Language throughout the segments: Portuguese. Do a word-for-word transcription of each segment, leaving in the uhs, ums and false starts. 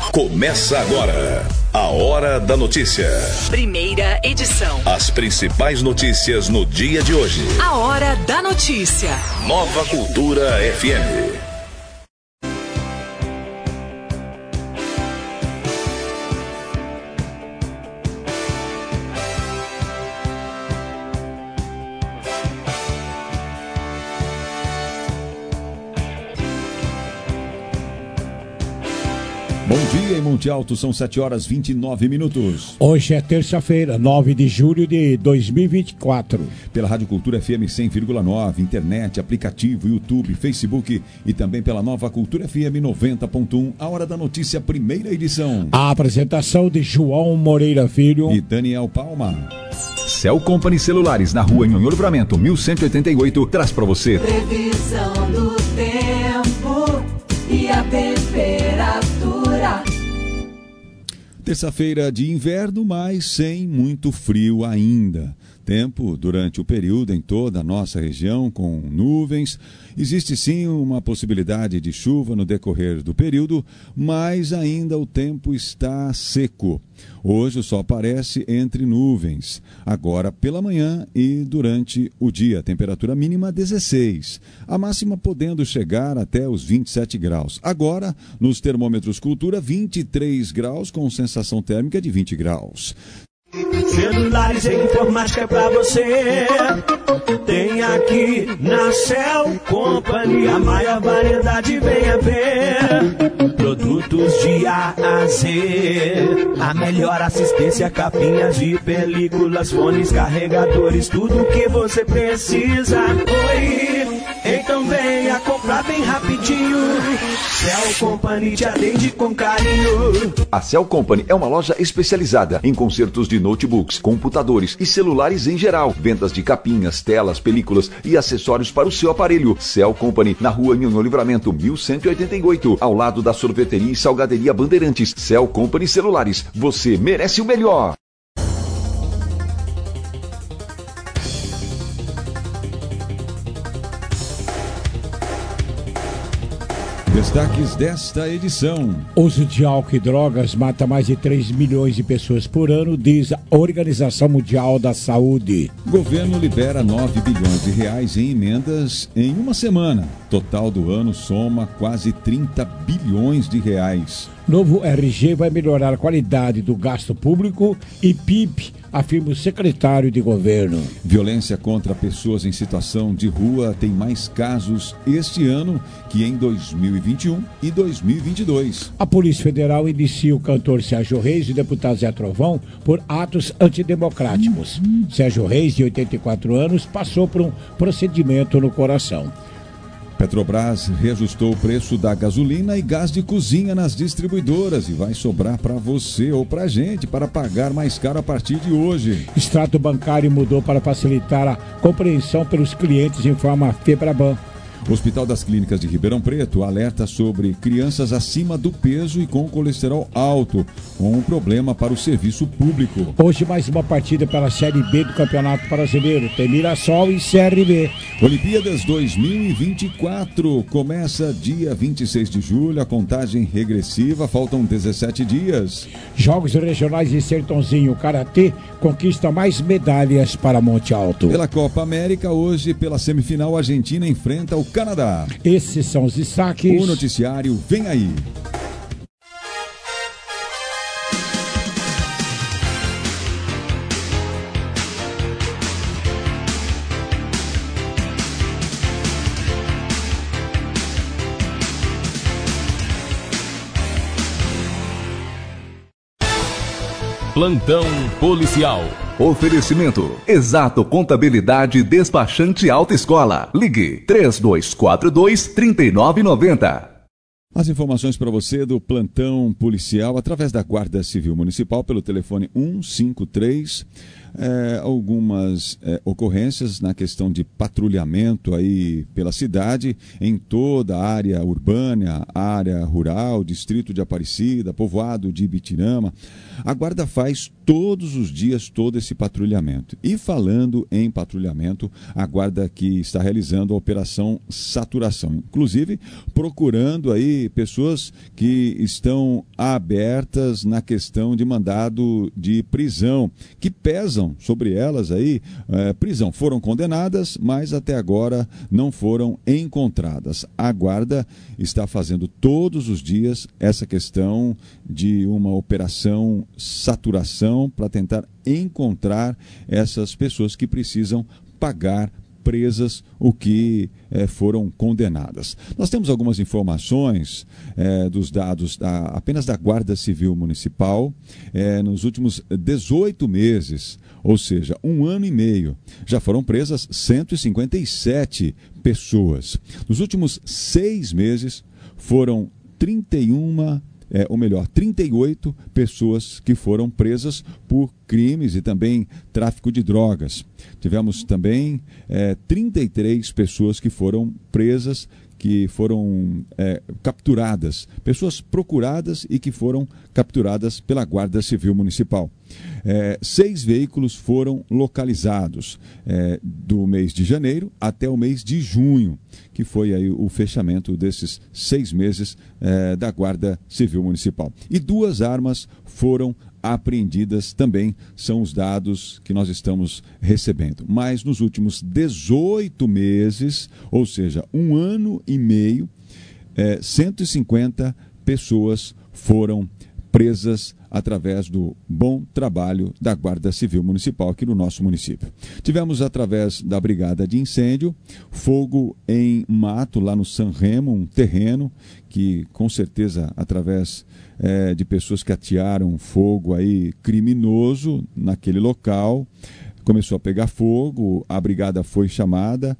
Começa agora a Hora da Notícia. Primeira edição. As principais notícias no dia de hoje. A Hora da Notícia. Nova Cultura F M. Bom dia em Monte Alto, são sete horas e vinte e nove minutos. Hoje é terça-feira, nove de julho de dois mil e vinte e quatro. Pela Rádio Cultura F M cem vírgula nove, internet, aplicativo, YouTube, Facebook e também pela Nova Cultura F M noventa ponto um, a Hora da Notícia, primeira edição. A apresentação de João Moreira Filho e Daniel Palma. Cell Company Celulares, na rua Nhonhô Livramento, mil cento e oitenta e oito, traz para você previsão do tempo e a temperatura. Terça-feira de inverno, mas sem muito frio ainda. Tempo durante o período em toda a nossa região com nuvens. Existe sim uma possibilidade de chuva no decorrer do período, mas ainda o tempo está seco. Hoje o sol aparece entre nuvens, agora pela manhã e durante o dia. Temperatura mínima dezesseis, a máxima podendo chegar até os vinte e sete graus. Agora, nos termômetros Cultura, vinte e três graus com sensação térmica de vinte graus. Celulares e informática pra você. Tem aqui na Cell Company a maior variedade, venha ver. Produtos de A a Z, a melhor assistência, capinhas de películas, fones, carregadores, tudo que você precisa. Oi, então venha comprar bem rapidinho. Cell Company te atende com carinho. A Cell Company é uma loja especializada em consertos de notebooks, computadores e celulares em geral. Vendas de capinhas, telas, películas e acessórios para o seu aparelho. Cell Company, na rua Nhonhô Livramento, mil cento e oitenta e oito, ao lado da sorveteria e salgaderia Bandeirantes. Cell Company Celulares, você merece o melhor. Destaques desta edição. Uso de álcool e drogas mata mais de três milhões de pessoas por ano, diz a Organização Mundial da Saúde. Governo libera nove bilhões de reais em emendas em uma semana. Total do ano soma quase trinta bilhões de reais. Novo R G vai melhorar a qualidade do gasto público e P I B, afirma o secretário de governo. Violência contra pessoas em situação de rua tem mais casos este ano que em dois mil e vinte e um e dois mil e vinte e dois. A Polícia Federal inicia o cantor Sérgio Reis e o deputado Zé Trovão por atos antidemocráticos. Sérgio Reis, de oitenta e quatro anos, passou por um procedimento no coração. Petrobras reajustou o preço da gasolina e gás de cozinha nas distribuidoras e vai sobrar para você ou para a gente para pagar mais caro a partir de hoje. Extrato bancário mudou para facilitar a compreensão pelos clientes, informa a Febraban. O Hospital das Clínicas de Ribeirão Preto alerta sobre crianças acima do peso e com colesterol alto, com um problema para o serviço público. Hoje mais uma partida pela Série B do Campeonato Brasileiro. Tem Mirassol e C R B. Olimpíadas dois mil e vinte e quatro. Começa dia vinte e seis de julho, a contagem regressiva, faltam dezessete dias. Jogos regionais de Sertãozinho, Karatê conquista mais medalhas para Monte Alto. Pela Copa América, hoje, pela semifinal, a Argentina enfrenta o Canadá. Esses são os destaques. O noticiário vem aí. Plantão policial. Oferecimento: Exato Contabilidade Despachante Alta Escola. Ligue três dois quatro dois, três nove nove zero. As informações para você do plantão policial através da Guarda Civil Municipal pelo telefone um cinco três. É, algumas é, ocorrências na questão de patrulhamento aí pela cidade, em toda a área urbana, área rural, distrito de Aparecida, povoado de Ibitirama. A Guarda faz todos os dias todo esse patrulhamento. E falando em patrulhamento, a Guarda que está realizando a operação Saturação, inclusive procurando aí aí pessoas que estão abertas na questão de mandado de prisão, que pesam sobre elas aí, é, prisão. Foram condenadas, mas até agora não foram encontradas. A Guarda está fazendo todos os dias essa questão de uma operação saturação para tentar encontrar essas pessoas que precisam pagar presas o que eh, foram condenadas. Nós temos algumas informações eh, dos dados da, apenas da Guarda Civil Municipal eh, nos últimos dezoito meses, ou seja, um ano e meio, já foram presas cento e cinquenta e sete pessoas. Nos últimos seis meses foram trinta e uma É, ou melhor, trinta e oito pessoas que foram presas por crimes e também tráfico de drogas. Tivemos também é, trinta e três pessoas que foram presas, que foram é, capturadas, pessoas procuradas e que foram capturadas pela Guarda Civil Municipal. É, seis veículos foram localizados é, do mês de janeiro até o mês de junho, que foi aí o fechamento desses seis meses é, da Guarda Civil Municipal. E duas armas foram apreendidas também, são os dados que nós estamos recebendo. Mas nos últimos dezoito meses, ou seja, um ano e meio, é, cento e cinquenta pessoas foram presas através do bom trabalho da Guarda Civil Municipal aqui no nosso município. Tivemos, através da Brigada de Incêndio, fogo em mato lá no San Remo, um terreno que, com certeza, através é, de pessoas que atearam fogo aí criminoso naquele local, começou a pegar fogo, a brigada foi chamada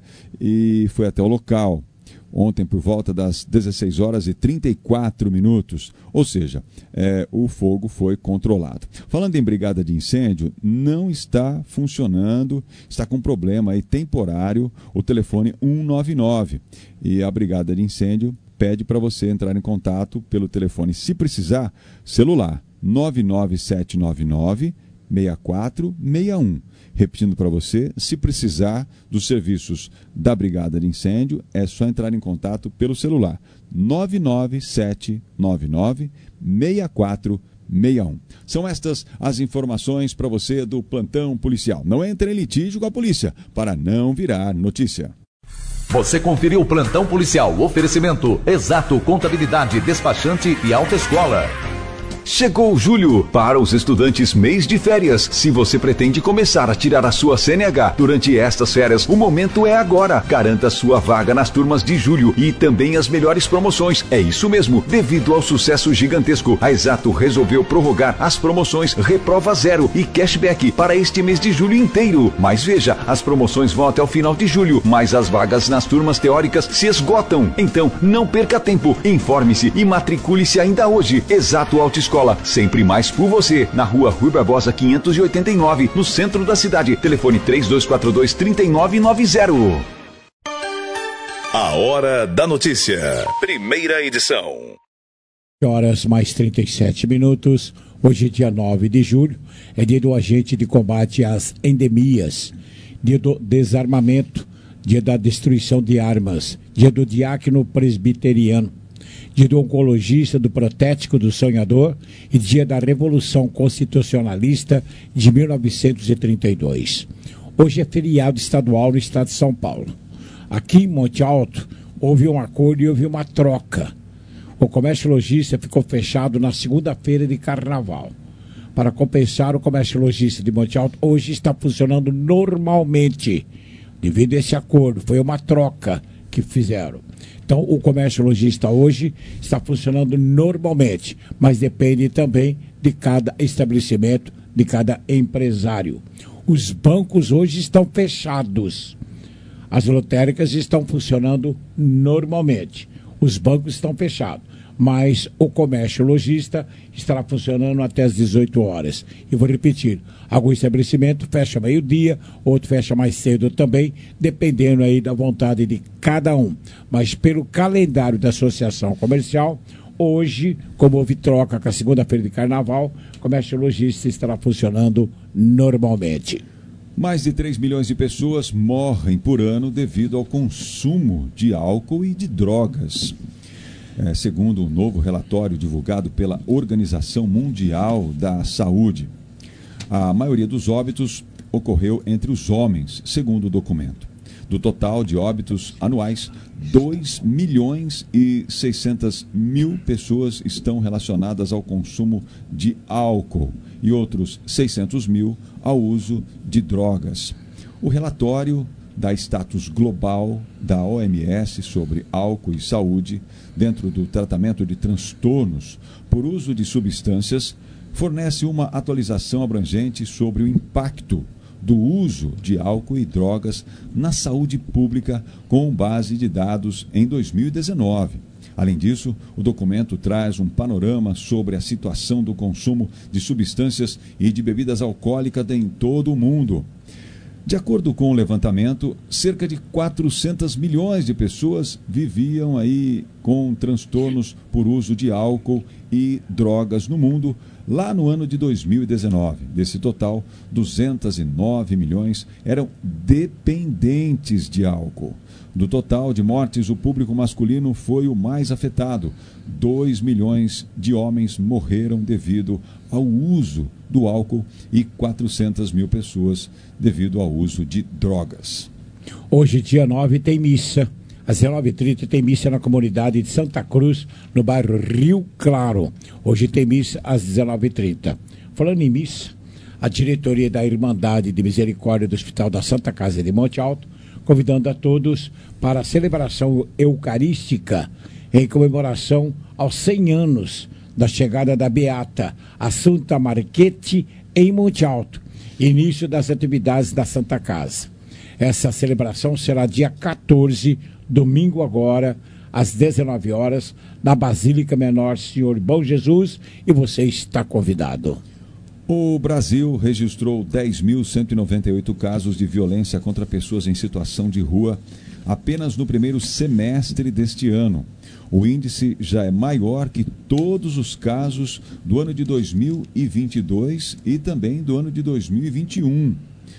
e foi até o local. Ontem, por volta das dezesseis horas e trinta e quatro minutos, ou seja, é, o fogo foi controlado. Falando em brigada de incêndio, não está funcionando, está com problema aí temporário o telefone um nove nove. E a brigada de incêndio pede para você entrar em contato pelo telefone, se precisar, celular nove nove sete nove nove seis quatro seis um. Repetindo para você, se precisar dos serviços da Brigada de Incêndio, é só entrar em contato pelo celular nove nove sete nove nove seis quatro seis um. São estas as informações para você do plantão policial. Não entre em litígio com a polícia, para não virar notícia. Você conferiu o plantão policial, oferecimento Exato Contabilidade, Despachante e Autoescola. Chegou julho, para os estudantes mês de férias. Se você pretende começar a tirar a sua C N H durante estas férias, o momento é agora. Garanta sua vaga nas turmas de julho e também as melhores promoções. É isso mesmo, devido ao sucesso gigantesco, a Exato resolveu prorrogar as promoções Reprova Zero e Cashback para este mês de julho inteiro. Mas veja, as promoções vão até o final de julho, mas as vagas nas turmas teóricas se esgotam. Então, não perca tempo, informe-se e matricule-se ainda hoje. Exato Autoescola. Sempre mais por você, na rua Rui Barbosa quinhentos e oitenta e nove, no centro da cidade. Telefone três dois quatro dois, três nove nove zero. A Hora da Notícia, primeira edição. Horas mais trinta e sete minutos. Hoje, dia nove de julho, é dia do agente de combate às endemias, dia do desarmamento, dia da destruição de armas, dia do diácono presbiteriano, dia do oncologista, do protético, do sonhador e dia da Revolução Constitucionalista de mil novecentos e trinta e dois. Hoje é feriado estadual no estado de São Paulo. Aqui em Monte Alto houve um acordo e houve uma troca. O comércio lojista ficou fechado na segunda-feira de carnaval. Para compensar, o comércio lojista de Monte Alto hoje está funcionando normalmente. Devido a esse acordo, foi uma troca que fizeram. Então, o comércio lojista hoje está funcionando normalmente, mas depende também de cada estabelecimento, de cada empresário. Os bancos hoje estão fechados. As lotéricas estão funcionando normalmente. Os bancos estão fechados, mas o comércio lojista estará funcionando até as dezoito horas. E vou repetir, algum estabelecimento fecha meio-dia, outro fecha mais cedo também, dependendo aí da vontade de cada um. Mas pelo calendário da Associação Comercial, hoje, como houve troca com a segunda-feira de carnaval, o comércio lojista estará funcionando normalmente. Mais de três milhões de pessoas morrem por ano devido ao consumo de álcool e de drogas. é, segundo um novo relatório divulgado pela Organização Mundial da Saúde. A maioria dos óbitos ocorreu entre os homens, segundo o documento. Do total de óbitos anuais, dois milhões e seiscentas mil pessoas estão relacionadas ao consumo de álcool e outros seiscentos mil ao uso de drogas. O relatório dá status global da O M S sobre álcool e saúde dentro do tratamento de transtornos por uso de substâncias, fornece uma atualização abrangente sobre o impacto do uso de álcool e drogas na saúde pública com base de dados em dois mil e dezenove. Além disso, o documento traz um panorama sobre a situação do consumo de substâncias e de bebidas alcoólicas em todo o mundo. De acordo com o levantamento, cerca de quatrocentos milhões de pessoas viviam aí com transtornos por uso de álcool e drogas no mundo lá no ano de dois mil e dezenove. Desse total, duzentos e nove milhões eram dependentes de álcool. Do total de mortes, o público masculino foi o mais afetado. dois milhões de homens morreram devido ao uso do álcool e quatrocentas mil pessoas devido ao uso de drogas. Hoje, dia nove, tem missa. Às dezenove e trinta tem missa na comunidade de Santa Cruz, no bairro Rio Claro. Hoje tem missa às dezenove e trinta. Falando em missa, a diretoria da Irmandade de Misericórdia do Hospital da Santa Casa de Monte Alto, convidando a todos para a celebração eucarística em comemoração aos cem anos da chegada da Beata Assunta Marchetti em Monte Alto, início das atividades da Santa Casa. Essa celebração será dia quatorze, domingo agora, às dezenove horas, na Basílica Menor Senhor Bom Jesus, e você está convidado. O Brasil registrou dez mil cento e noventa e oito casos de violência contra pessoas em situação de rua apenas no primeiro semestre deste ano. O índice já é maior que todos os casos do ano de dois mil e vinte e dois e também do ano de dois mil e vinte e um.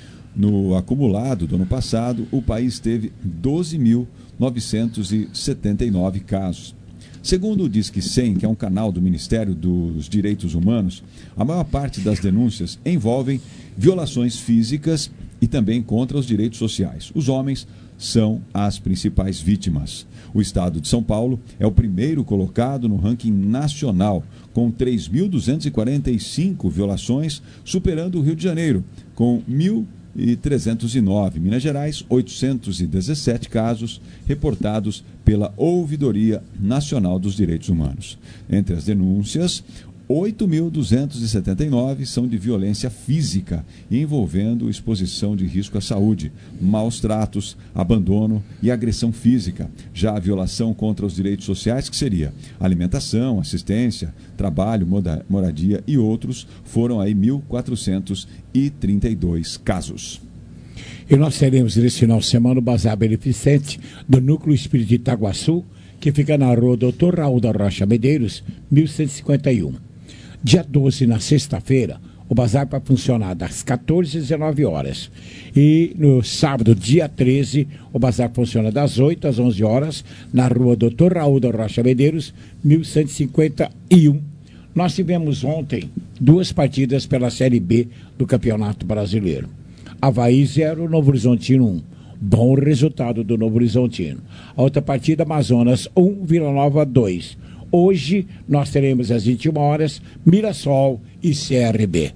No acumulado do ano passado, o país teve doze mil novecentos e setenta e nove casos. Segundo o Disque cem, que é um canal do Ministério dos Direitos Humanos, a maior parte das denúncias envolvem violações físicas e também contra os direitos sociais. Os homens são as principais vítimas. O estado de São Paulo é o primeiro colocado no ranking nacional, com três mil duzentos e quarenta e cinco violações, superando o Rio de Janeiro, com mil e trezentos e nove. Minas Gerais, oitocentos e dezessete casos reportados pela Ouvidoria Nacional dos Direitos Humanos. Entre as denúncias, oito mil duzentos e setenta e nove são de violência física, envolvendo exposição de risco à saúde, maus tratos, abandono e agressão física. Já a violação contra os direitos sociais, que seria alimentação, assistência, trabalho, moradia e outros, foram aí mil quatrocentos e trinta e dois casos. E nós teremos nesse final de semana o Bazar Beneficente do Núcleo Espírita de Itaguaçu, que fica na rua doutor Raul da Rocha Medeiros, mil cento e cinquenta e um. Dia doze, na sexta-feira, o bazar vai funcionar das quatorze às dezenove horas. E no sábado, dia treze, o bazar funciona das oito às onze horas, na rua doutor Raul da Rocha Medeiros, mil cento e cinquenta e um. Nós tivemos ontem duas partidas pela Série B do Campeonato Brasileiro. Avaí zero, Novo Horizontino um. Bom resultado do Novo Horizontino. A outra partida, Amazonas um, Vila Nova dois. Hoje nós teremos às vinte e uma horas Mirassol e C R B.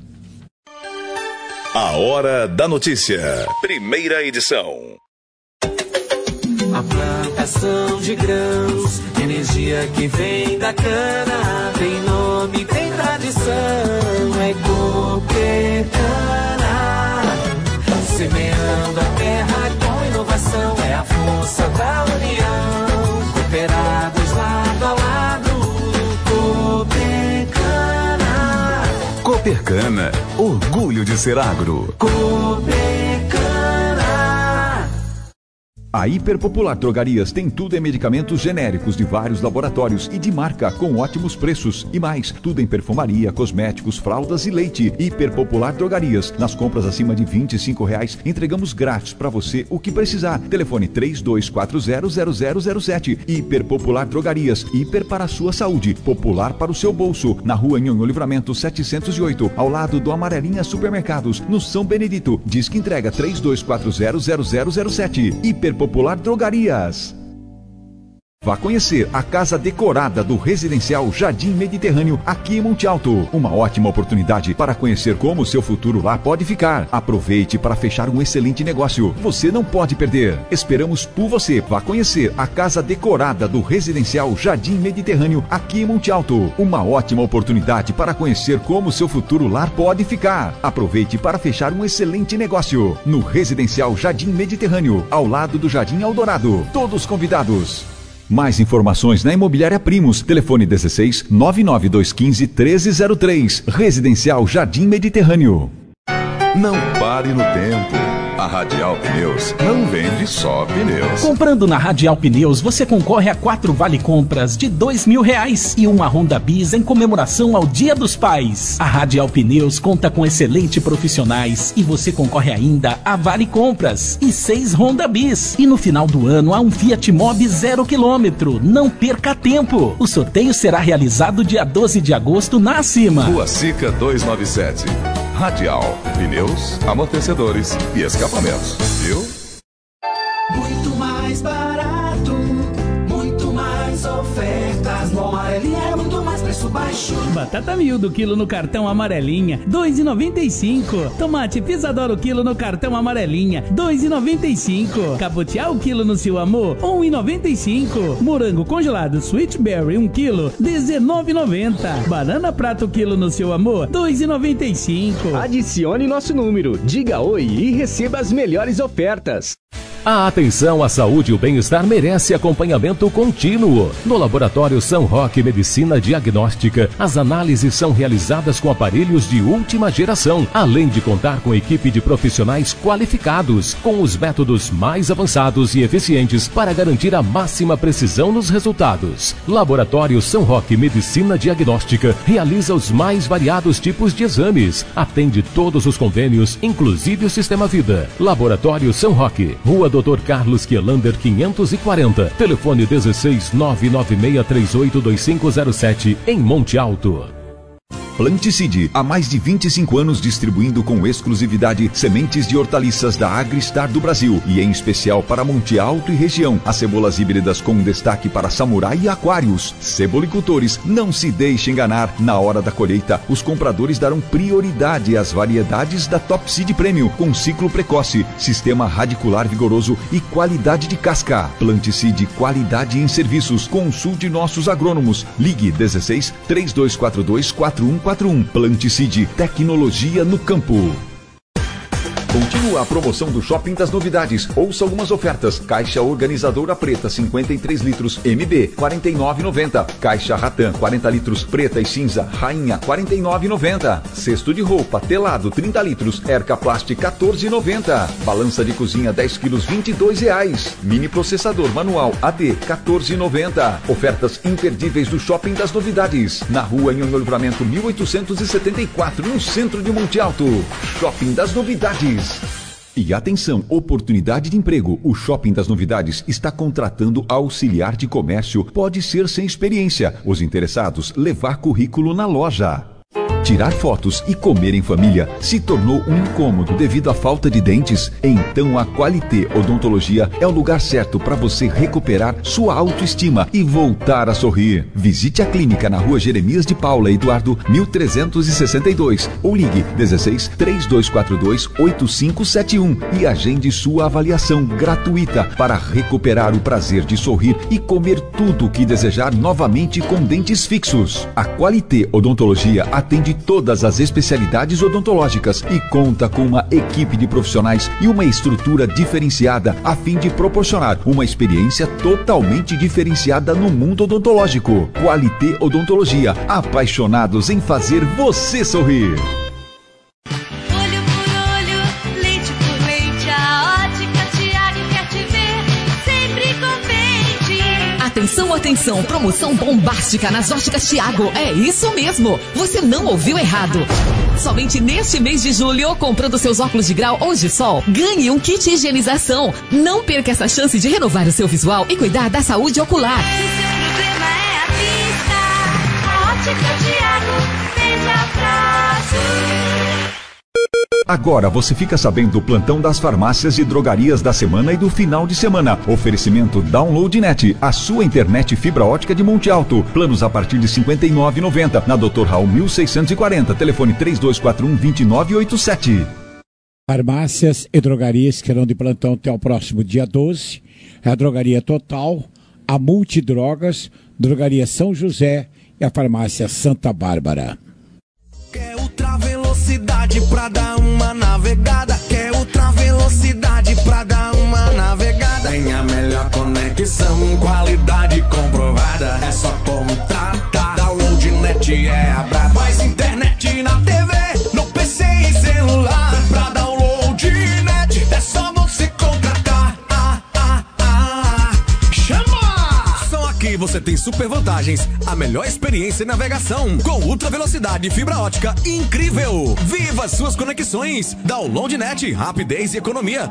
A Hora da Notícia. Primeira edição. A plantação de grãos, energia que vem da cana, tem nome, tem tradição, é Coopercana. Semeando a terra com inovação, é a força da união. Cooperados lado a lado, Coopercana. Coopercana, orgulho de ser agro. Coopercana. A Hiperpopular Drogarias tem tudo em medicamentos genéricos de vários laboratórios e de marca com ótimos preços e mais, tudo em perfumaria, cosméticos, fraldas e leite. Hiperpopular Drogarias. Nas compras acima de vinte e cinco reais, entregamos grátis para você o que precisar. Telefone três dois quatro zero zero zero zero sete. Hiperpopular Drogarias. Hiper para a sua saúde, popular para o seu bolso. Na rua Nhonhô Livramento setecentos e oito, ao lado do Amarelinha Supermercados, no São Benedito. Diz que entrega três dois quatro zero zero zero zero sete. Hiperpopular Drogarias. Vá conhecer a casa decorada do Residencial Jardim Mediterrâneo aqui em Monte Alto. Uma ótima oportunidade para conhecer como o seu futuro lá pode ficar. Aproveite para fechar um excelente negócio. Você não pode perder. Esperamos por você. Vá conhecer a casa decorada do Residencial Jardim Mediterrâneo aqui em Monte Alto. Uma ótima oportunidade para conhecer como o seu futuro lá pode ficar. Aproveite para fechar um excelente negócio. No Residencial Jardim Mediterrâneo, ao lado do Jardim Eldorado. Todos convidados. Mais informações na Imobiliária Primos. Telefone dezesseis, nove nove dois um cinco, treze zero três. Residencial Jardim Mediterrâneo. Não pare no tempo. A Radial Pneus não vende só pneus. Comprando na Radial Pneus, você concorre a quatro vale compras de dois mil reais e uma Honda Bis em comemoração ao Dia dos Pais. A Radial Pneus conta com excelentes profissionais e você concorre ainda a vale compras e seis Honda Bis. E no final do ano há um Fiat Mobi zero quilômetro. Não perca tempo. O sorteio será realizado dia doze de agosto na Acima. Rua Sica duzentos e noventa e sete. Radial, pneus, amortecedores e escapamentos, viu? Muito mais barato, muito mais ofertas. No Amarelinha é muito mais preço baixo. Batata miúdo quilo no cartão Amarelinha, dois reais e noventa e cinco centavos. Tomate Pisadoro quilo no cartão Amarelinha, dois reais e noventa e cinco centavos. Cabotial quilo no Seu Amor, um real e noventa e cinco centavos. Morango congelado Sweet Berry um quilo, dezenove reais e noventa centavos. Banana prato quilo no Seu Amor, dois reais e noventa e cinco centavos. Adicione nosso número, diga oi e receba as melhores ofertas. A atenção à saúde e o bem-estar merece acompanhamento contínuo. No Laboratório São Roque Medicina Diagnóstica, as análises são realizadas com aparelhos de última geração, além de contar com equipe de profissionais qualificados, com os métodos mais avançados e eficientes para garantir a máxima precisão nos resultados. Laboratório São Roque Medicina Diagnóstica realiza os mais variados tipos de exames, atende todos os convênios, inclusive o Sistema Vida. Laboratório São Roque, Rua doutor Carlos Kielander quinhentos e quarenta, telefone dezesseis, nove nove seis três oito dois cinco zero sete, em Monte Alto. Planticide, há mais de vinte e cinco anos distribuindo com exclusividade sementes de hortaliças da Agristar do Brasil e em especial para Monte Alto e região. As cebolas híbridas com destaque para Samurai e Aquários. Cebolicultores, não se deixe enganar. Na hora da colheita, os compradores darão prioridade às variedades da Top Seed Premium com ciclo precoce, sistema radicular vigoroso e qualidade de casca. Planticide, qualidade em serviços. Consulte nossos agrônomos. Ligue dezesseis, três dois quatro dois, quatro um quatro um. Planticide, tecnologia no campo. Continua a promoção do Shopping das Novidades. Ouça algumas ofertas. Caixa organizadora preta cinquenta e três litros M B quarenta e nove reais e noventa centavos. Caixa Ratan quarenta litros preta e cinza Rainha quarenta e nove reais e noventa centavos. Cesto de roupa telado trinta litros Erca Plast quatorze reais e noventa centavos. Balança de cozinha dez quilos vinte e dois reais. Mini processador manual A D quatorze reais e noventa centavos. Ofertas imperdíveis do Shopping das Novidades. Na rua Nhonhô Livramento mil oitocentos e setenta e quatro, no centro de Monte Alto. Shopping das Novidades. E atenção, oportunidade de emprego. O Shopping das Novidades está contratando auxiliar de comércio. Pode ser sem experiência. Os interessados, levar currículo na loja. Tirar fotos e comer em família se tornou um incômodo devido à falta de dentes? Então a Qualité Odontologia é o lugar certo para você recuperar sua autoestima e voltar a sorrir. Visite a clínica na rua Jeremias de Paula Eduardo mil trezentos e sessenta e dois ou ligue dezesseis, três dois quatro dois, oito cinco sete um e agende sua avaliação gratuita para recuperar o prazer de sorrir e comer tudo o que desejar novamente com dentes fixos. A Qualité Odontologia atende todas as especialidades odontológicas e conta com uma equipe de profissionais e uma estrutura diferenciada a fim de proporcionar uma experiência totalmente diferenciada no mundo odontológico. Qualité Odontologia, apaixonados em fazer você sorrir. Olho por olho, leite por leite, a Ótica Tiago quer te ver. Atenção, promoção bombástica nas Óticas Thiago. É isso mesmo, você não ouviu errado. Somente neste mês de julho, comprando seus óculos de grau ou de sol, ganhe um kit higienização. Não perca essa chance de renovar o seu visual e cuidar da saúde ocular. Se seu problema é a vista, a Ótica Thiago vende a prazo. Agora você fica sabendo do plantão das farmácias e drogarias da semana e do final de semana. Oferecimento DownloadNet, a sua internet fibra ótica de Monte Alto. Planos a partir de cinquenta e nove reais e noventa centavos. Na doutor Raul mil seiscentos e quarenta. Telefone três dois quatro um, dois nove oito sete. Farmácias e drogarias que serão de plantão até o próximo dia doze. É a Drogaria Total, a Multidrogas, Drogaria São José e a Farmácia Santa Bárbara. Quer ultra velocidade pra dar uma navegada? Quer ultra velocidade pra dar uma navegada? Tem a melhor conexão, qualidade comprovada. É só contratar. DownloadNet é a braba. Mais internet na T V, no P C e celular. Pra DownloadNet é só você contratar. Ah, ah, ah. Chama! Só aqui você tem super vantagens. A melhor experiência em navegação com ultra velocidade e fibra ótica incrível. Viva suas conexões. DownloadNet, rapidez e economia.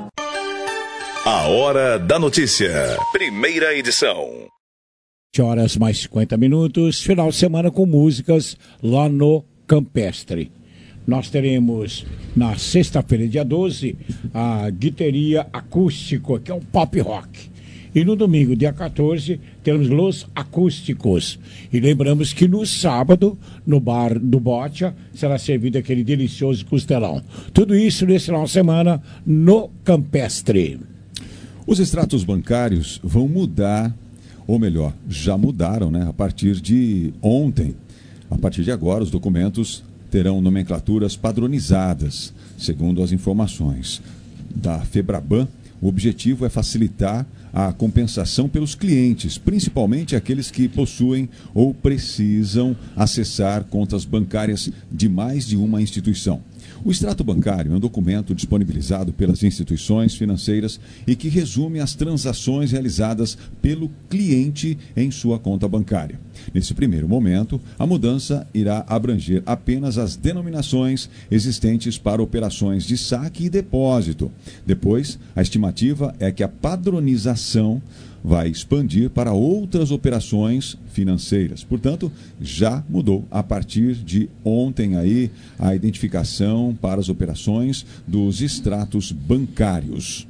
A Hora da Notícia. Primeira edição. sete horas mais cinquenta minutos. Final de semana com músicas lá no Campestre. Nós teremos na sexta-feira, dia doze, a Guiteria Acústico, que é um pop rock. E no domingo, dia quatorze, teremos Los Acústicos. E lembramos que no sábado, no bar do Botia, será servido aquele delicioso costelão. Tudo isso nesse final de semana no Campestre. Os extratos bancários vão mudar, ou melhor, já mudaram, né? A partir de ontem. A partir de agora, os documentos terão nomenclaturas padronizadas, segundo as informações da FEBRABAN. O objetivo é facilitar a compensação pelos clientes, principalmente aqueles que possuem ou precisam acessar contas bancárias de mais de uma instituição. O extrato bancário é um documento disponibilizado pelas instituições financeiras e que resume as transações realizadas pelo cliente em sua conta bancária. Nesse primeiro momento, a mudança irá abranger apenas as denominações existentes para operações de saque e depósito. Depois, a estimativa é que a padronização vai expandir para outras operações financeiras. Portanto, já mudou a partir de ontem aí a identificação para as operações dos extratos bancários.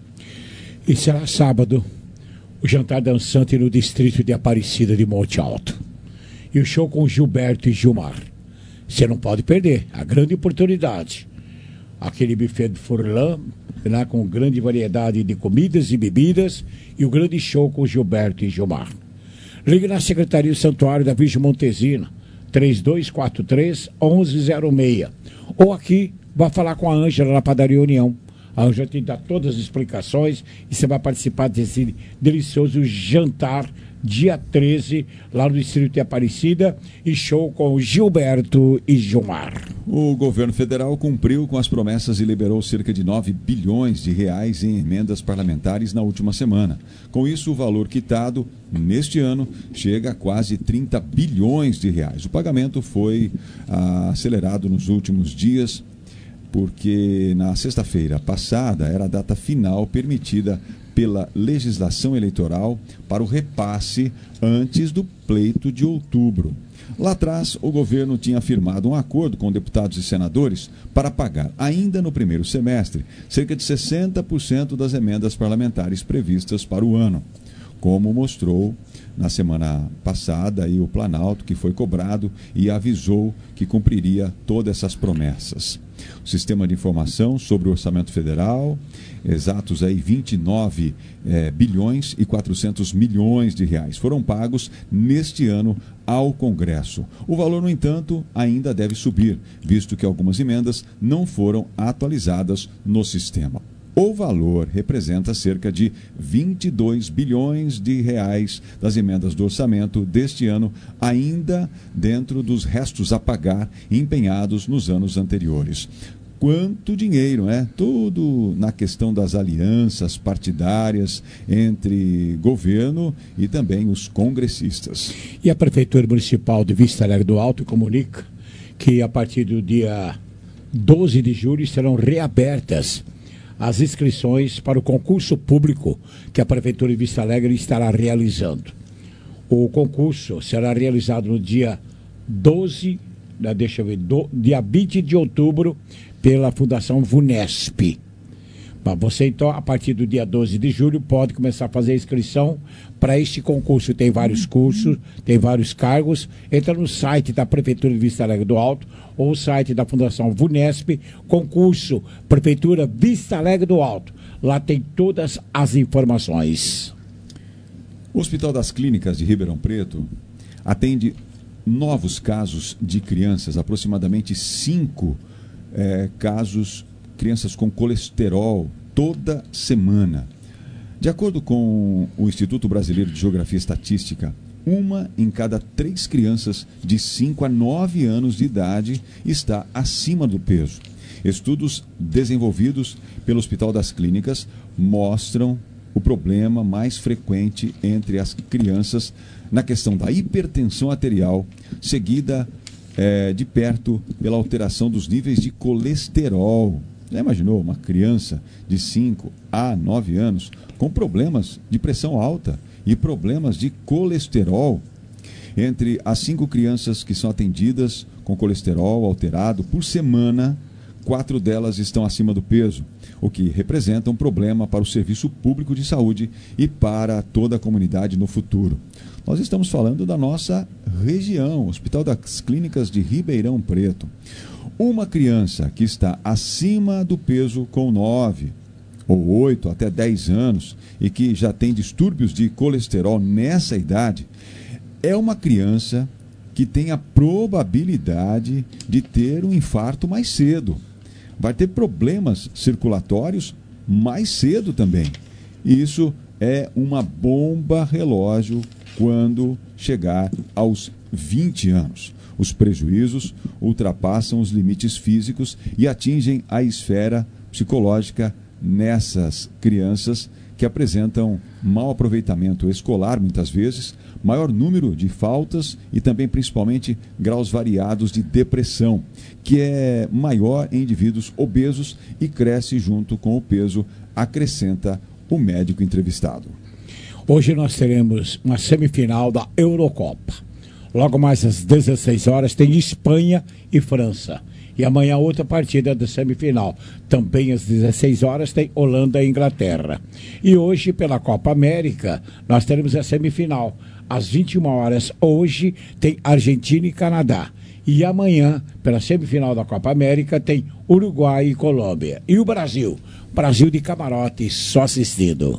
E será sábado o jantar dançante no distrito de Aparecida de Monte Alto. E o show com Gilberto e Gilmar. Você não pode perder, a grande oportunidade. Aquele buffet de Furlan, lá com grande variedade de comidas e bebidas, e o grande show com Gilberto e Gilmar. Ligue na Secretaria do Santuário da Virgem Montesina, três dois quatro três, um um zero seis. Ou aqui, vá falar com a Ângela na Padaria União. A Ângela te dá todas as explicações e você vai participar desse delicioso jantar dia treze, lá no distrito de Aparecida, e show com Gilberto e Gilmar. O governo federal cumpriu com as promessas e liberou cerca de nove bilhões de reais em emendas parlamentares na última semana. Com isso, o valor quitado neste ano chega a quase trinta bilhões de reais. O pagamento foi ah, acelerado nos últimos dias, porque na sexta-feira passada era a data final permitida pela legislação eleitoral para o repasse antes do pleito de outubro. Lá atrás, o governo tinha firmado um acordo com deputados e senadores para pagar, ainda no primeiro semestre, cerca de sessenta por cento das emendas parlamentares previstas para o ano. Como mostrou na semana passada aí o Planalto, que foi cobrado e avisou que cumpriria todas essas promessas. O Sistema de Informação sobre o Orçamento Federal, exatos aí vinte e nove eh, bilhões e quatrocentos milhões de reais foram pagos neste ano ao Congresso. O valor, no entanto, ainda deve subir, visto que algumas emendas não foram atualizadas no sistema. O valor representa cerca de vinte e dois bilhões de reais das emendas do orçamento deste ano, ainda dentro dos restos a pagar empenhados nos anos anteriores. quanto dinheiro, né? Tudo na questão das alianças partidárias entre governo e também os congressistas. E a Prefeitura Municipal de Vista Alegre do Alto comunica que a partir do dia doze de julho serão reabertas as inscrições para o concurso público que a Prefeitura de Vista Alegre estará realizando. O concurso será realizado no dia doze, deixa eu ver, do, dia vinte de outubro, pela Fundação VUNESP. Mas você, então, a partir do dia doze de julho, pode começar a fazer a inscrição para este concurso. Tem vários cursos, tem vários cargos. Entra no site da Prefeitura de Vista Alegre do Alto ou o site da Fundação VUNESP, concurso Prefeitura Vista Alegre do Alto. Lá tem todas as informações. O Hospital das Clínicas de Ribeirão Preto atende novos casos de crianças, aproximadamente cinco é, casos, crianças com colesterol, toda semana. De acordo com o Instituto Brasileiro de Geografia e Estatística, uma em cada três crianças de cinco a nove anos de idade está acima do peso. Estudos desenvolvidos pelo Hospital das Clínicas mostram o problema mais frequente entre as crianças na questão da hipertensão arterial, seguida é, de perto pela alteração dos níveis de colesterol. Já imaginou uma criança de cinco a nove anos com problemas de pressão alta e problemas de colesterol? Entre as cinco crianças que são atendidas com colesterol alterado por semana, quatro delas estão acima do peso, o que representa um problema para o Serviço Público de Saúde e para toda a comunidade no futuro. Nós estamos falando da nossa região, Hospital das Clínicas de Ribeirão Preto. Uma criança que está acima do peso com nove ou oito até dez anos e que já tem distúrbios de colesterol nessa idade, é uma criança que tem a probabilidade de ter um infarto mais cedo. Vai ter problemas circulatórios mais cedo também. E isso é uma bomba relógio quando chegar aos vinte anos. Os prejuízos ultrapassam os limites físicos e atingem a esfera psicológica nessas crianças que apresentam mau aproveitamento escolar, muitas vezes, maior número de faltas e também, principalmente, graus variados de depressão, que é maior em indivíduos obesos e cresce junto com o peso, acrescenta o médico entrevistado. Hoje nós teremos uma semifinal da Eurocopa. Logo mais às dezesseis horas tem Espanha e França. E amanhã outra partida da semifinal. Também às dezesseis horas tem Holanda e Inglaterra. E hoje, pela Copa América, nós teremos a semifinal. Às vinte e uma horas, hoje, tem Argentina e Canadá. E amanhã, pela semifinal da Copa América, tem Uruguai e Colômbia. E o Brasil? Brasil de camarote, só assistido.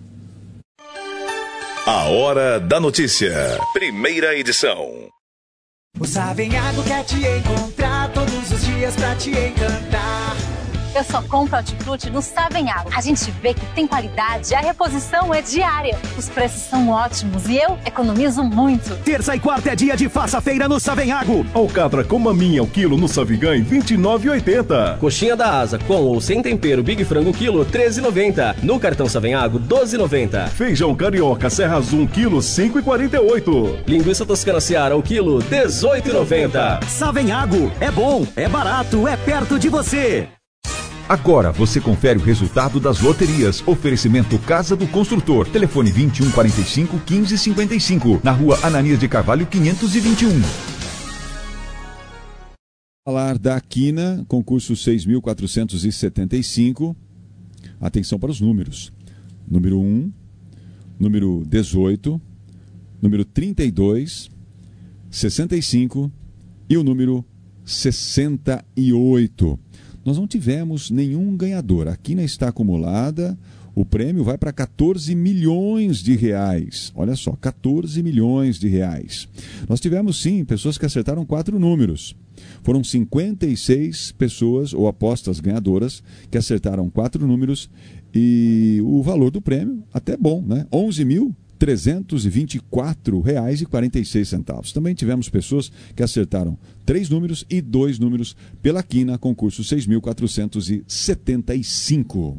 A Hora da Notícia. Primeira edição. O Savenhago quer te encontrar todos os dias pra te encantar. Eu só compro hortifruti no Savenhago. A gente vê que tem qualidade, a reposição é diária. Os preços são ótimos e eu economizo muito. Terça e quarta é dia de faça feira no Savenhago. Alcatra com maminha o quilo no Savigã em vinte e nove reais e oitenta centavos. Coxinha da asa com ou sem tempero Big Frango quilo treze reais e noventa centavos. No cartão Savenhago doze reais e noventa centavos. Feijão carioca Serra Azul quilo cinco reais e quarenta e oito centavos. Linguiça toscana Seara o quilo dezoito reais e noventa centavos. Savenhago, é bom, é barato, é perto de você. Agora você confere o resultado das loterias. Oferecimento Casa do Construtor. Telefone vinte e um, quarenta e cinco, quinze, cinquenta e cinco. Na rua Ananias de Carvalho, quinhentos e vinte e um. Falar da Quina, concurso seis mil quatrocentos e setenta e cinco. Atenção para os números. Número um, número dezoito, número trinta e dois, sessenta e cinco e o número sessenta e oito. Nós não tivemos nenhum ganhador. A Quina está acumulada, o prêmio vai para quatorze milhões de reais. Olha só, quatorze milhões de reais. Nós tivemos, sim, pessoas que acertaram quatro números. Foram cinquenta e seis pessoas, ou apostas ganhadoras, que acertaram quatro números e o valor do prêmio até bom, né? onze mil trezentos e vinte e quatro reais e quarenta e seis centavos. Também tivemos pessoas que acertaram três números e dois números pela quina, concurso seis mil quatrocentos e setenta e cinco.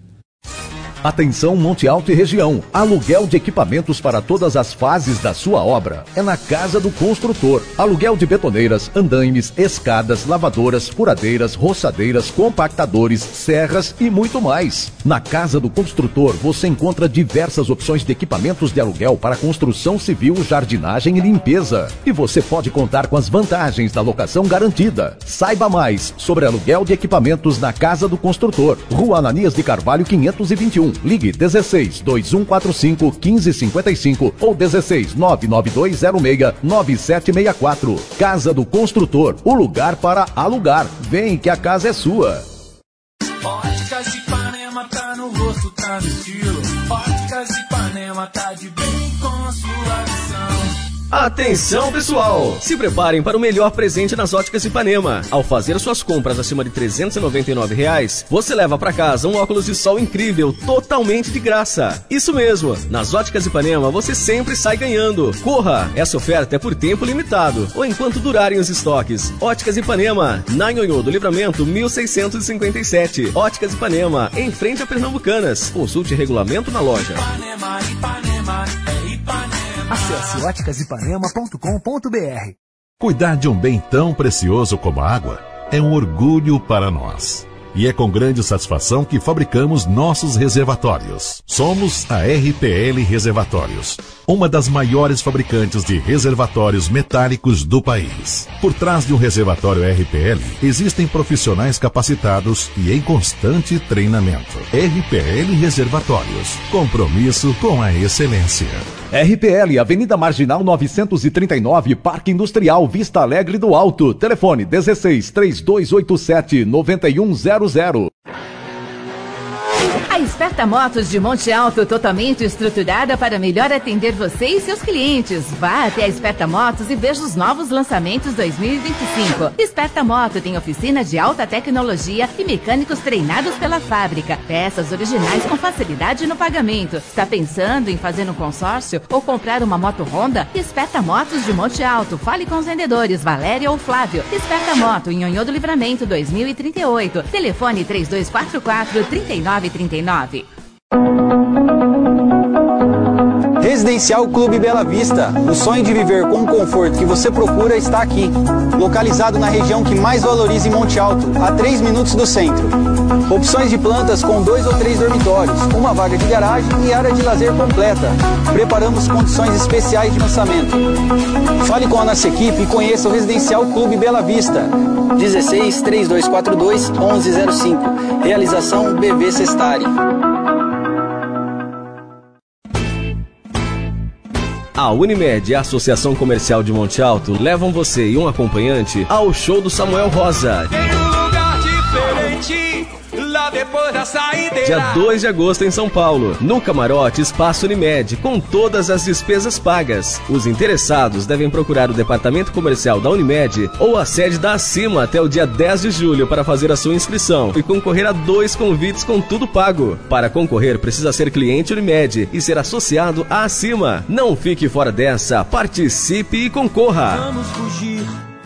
Atenção Monte Alto e região, aluguel de equipamentos para todas as fases da sua obra. É na Casa do Construtor. Aluguel de betoneiras, andaimes, escadas, lavadoras, furadeiras, roçadeiras, compactadores, serras e muito mais. Na Casa do Construtor você encontra diversas opções de equipamentos de aluguel para construção civil, jardinagem e limpeza. E você pode contar com as vantagens da locação garantida. Saiba mais sobre aluguel de equipamentos na Casa do Construtor. Rua Ananias de Carvalho quinhentos e vinte e um. Ligue dezesseis, dois um quatro cinco, quinze cinquenta e cinco ou dezesseis, nove nove dois zero seis, nove sete seis quatro. Casa do Construtor, o lugar para alugar. Vem que a casa é sua. Óticas Ipanema tá no rosto, tá no estilo. Óticas Ipanema tá de bem com sua visão. Atenção pessoal, se preparem para o melhor presente nas Óticas Ipanema. Ao fazer suas compras acima de trezentos e noventa e nove reais, você leva para casa um óculos de sol incrível, totalmente de graça. Isso mesmo, nas Óticas Ipanema você sempre sai ganhando. Corra, essa oferta é por tempo limitado, ou enquanto durarem os estoques. Óticas Ipanema, na Nhonhô do Livramento mil seiscentos e cinquenta e sete. Óticas Ipanema, em frente a Pernambucanas. Consulte regulamento na loja. Ipanema, Ipanema, é Ipanema. Acesse óticas ipanema ponto com ponto b r. Cuidar de um bem tão precioso como a água é um orgulho para nós. E é com grande satisfação que fabricamos nossos reservatórios. Somos a R P L Reservatórios, uma das maiores fabricantes de reservatórios metálicos do país. Por trás de um reservatório R P L, existem profissionais capacitados e em constante treinamento. R P L Reservatórios, compromisso com a excelência. R P L, Avenida Marginal novecentos e trinta e nove, Parque Industrial, Vista Alegre do Alto. Telefone dezesseis, três dois oito sete, nove um zero zero. A Esperta Motos de Monte Alto, totalmente estruturada para melhor atender você e seus clientes. Vá até a Esperta Motos e veja os novos lançamentos dois mil e vinte e cinco. Esperta Moto tem oficina de alta tecnologia e mecânicos treinados pela fábrica. Peças originais com facilidade no pagamento. Está pensando em fazer um consórcio ou comprar uma moto Honda? Esperta Motos de Monte Alto. Fale com os vendedores Valéria ou Flávio. Esperta Moto, em Nhonhô do Livramento dois mil e trinta e oito. Telefone três dois quatro quatro, três nove três nove. Residencial Clube Bela Vista. O sonho de viver com o conforto que você procura está aqui. Localizado na região que mais valoriza em Monte Alto, a três minutos do centro. Opções de plantas com dois ou três dormitórios, uma vaga de garagem e área de lazer completa. Preparamos condições especiais de lançamento. Fale com a nossa equipe e conheça o Residencial Clube Bela Vista. dezesseis, três dois quatro dois, onze zero cinco. Realização B V Sestari. A Unimed e a Associação Comercial de Monte Alto levam você e um acompanhante ao show do Samuel Rosa. Tem um lugar diferente lá depois da saideira. Dia dois de agosto em São Paulo, no Camarote Espaço Unimed, com todas as despesas pagas. Os interessados devem procurar o departamento comercial da Unimed ou a sede da Acima até o dia dez de julho para fazer a sua inscrição e concorrer a dois convites com tudo pago. Para concorrer, precisa ser cliente Unimed e ser associado à Acima. Não fique fora dessa, participe e concorra. Vamos fugir.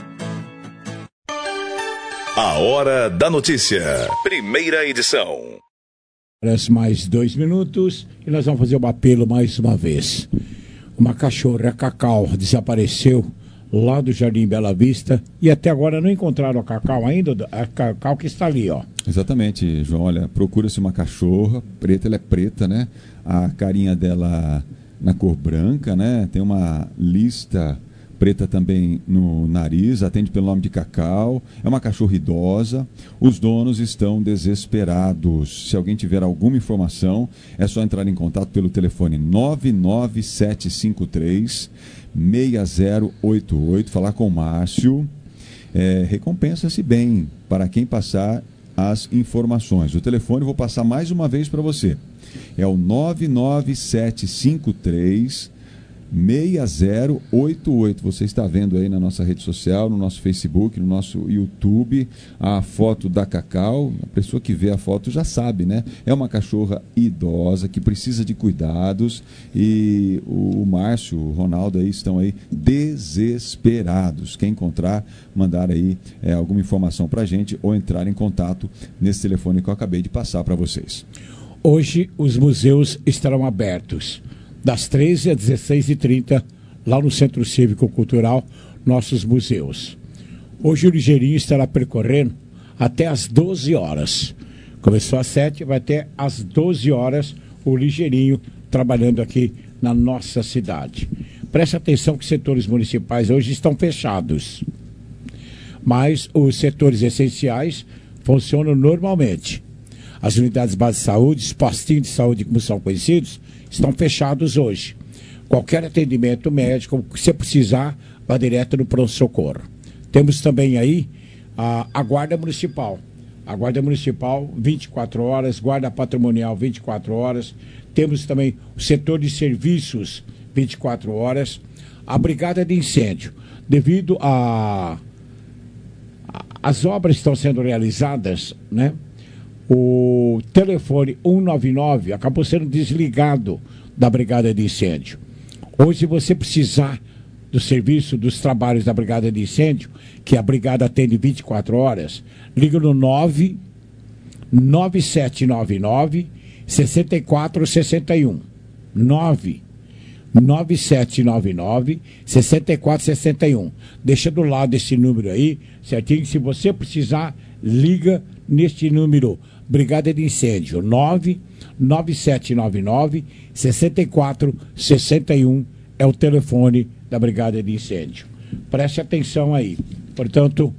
A Hora da Notícia, primeira edição. Parece mais dois minutos e nós vamos fazer um apelo mais uma vez. Uma cachorra, a Cacau, desapareceu lá do Jardim Bela Vista e até agora não encontraram a Cacau ainda, a Cacau que está ali, ó. Exatamente, João. Olha, procura-se uma cachorra preta, ela é preta, né? A carinha dela na cor branca, né? Tem uma lista preta também no nariz, atende pelo nome de Cacau, é uma cachorra idosa, os donos estão desesperados. Se alguém tiver alguma informação, é só entrar em contato pelo telefone nove nove sete cinco três, seis zero oito oito, falar com o Márcio. É, recompensa-se bem para quem passar as informações. O telefone eu vou passar mais uma vez para você. É o nove nove sete cinco três, seis zero oito oito. Você está vendo aí na nossa rede social, no nosso Facebook, no nosso YouTube, a foto da Cacau. A pessoa que vê a foto já sabe, né? É uma cachorra idosa que precisa de cuidados e o Márcio, o Ronaldo aí estão aí desesperados. Quem encontrar, mandar aí é, alguma informação para a gente ou entrar em contato nesse telefone que eu acabei de passar para vocês. Hoje os museus estarão abertos das treze às dezesseis e trinta, lá no Centro Cívico Cultural, nossos museus. Hoje o Ligeirinho estará percorrendo até às doze horas. Começou às sete, vai até às doze horas o Ligeirinho trabalhando aqui na nossa cidade. Preste atenção que os setores municipais hoje estão fechados, mas os setores essenciais funcionam normalmente. As unidades básicas de saúde, os postinhos de saúde, como são conhecidos, estão fechados hoje. Qualquer atendimento médico, se você precisar, vá direto no pronto-socorro. Temos também aí a, a Guarda Municipal. A Guarda Municipal, vinte e quatro horas, Guarda Patrimonial, vinte e quatro horas. Temos também o setor de serviços, vinte e quatro horas. A Brigada de Incêndio. Devido a, a as obras estão sendo realizadas, né? O telefone cento e noventa e nove acabou sendo desligado da Brigada de Incêndio. Hoje, se você precisar do serviço, dos trabalhos da Brigada de Incêndio, que a Brigada atende vinte e quatro horas, liga no nove nove sete nove nove seis quatro seis um. nove nove sete nove nove seis quatro seis um. Deixa do lado desse número aí, certinho? Se você precisar, liga neste número. Brigada de Incêndio, nove nove sete nove nove seis quatro seis um é o telefone da Brigada de Incêndio. Preste atenção aí. Portanto,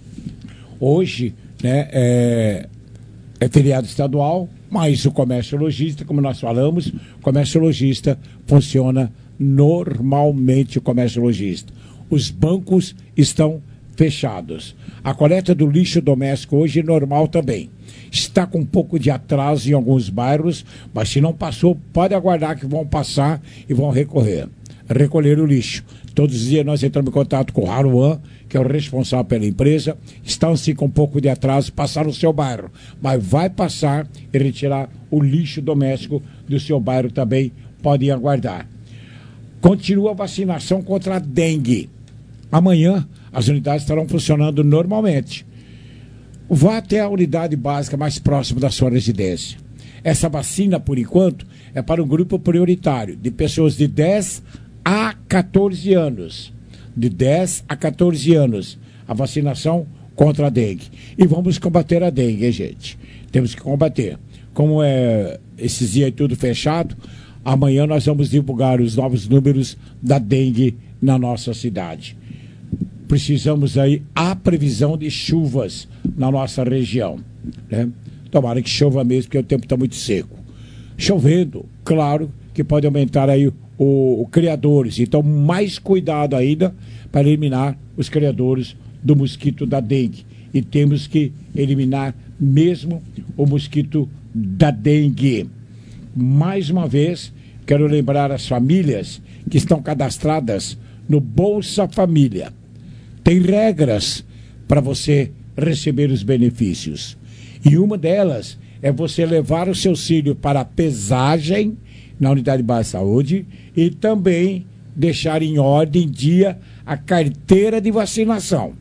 hoje, né, é, é feriado estadual, mas o comércio lojista, como nós falamos, o comércio lojista funciona normalmente, o comércio lojista. Os bancos estão fechados. A coleta do lixo doméstico hoje é normal também. Está com um pouco de atraso em alguns bairros, mas se não passou, pode aguardar que vão passar e vão recorrer. Recolher o lixo. Todos os dias nós entramos em contato com o Haruan, que é o responsável pela empresa. Estão sim com um pouco de atraso, passar no seu bairro, mas vai passar e retirar o lixo doméstico do seu bairro também, podem aguardar. Continua a vacinação contra a dengue. Amanhã as unidades estarão funcionando normalmente. Vá até a unidade básica mais próxima da sua residência. Essa vacina, por enquanto, é para um grupo prioritário, de pessoas de dez a quatorze anos. De dez a quatorze anos, a vacinação contra a dengue. E vamos combater a dengue, hein, gente? Temos que combater. Como é esses dias tudo fechado, amanhã nós vamos divulgar os novos números da dengue na nossa cidade. Precisamos aí a previsão de chuvas na nossa região, né? Tomara que chova mesmo, porque o tempo está muito seco. Chovendo, claro que pode aumentar aí o, o criadores. Então, mais cuidado ainda para eliminar os criadores do mosquito da dengue. E temos que eliminar mesmo o mosquito da dengue. Mais uma vez, quero lembrar as famílias que estão cadastradas no Bolsa Família. Tem regras para você receber os benefícios. E uma delas é você levar o seu filho para a pesagem na unidade básica de saúde e também deixar em ordem, em dia, a carteira de vacinação.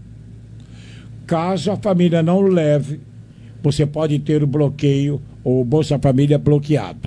Caso a família não leve, você pode ter o bloqueio ou o Bolsa Família bloqueado.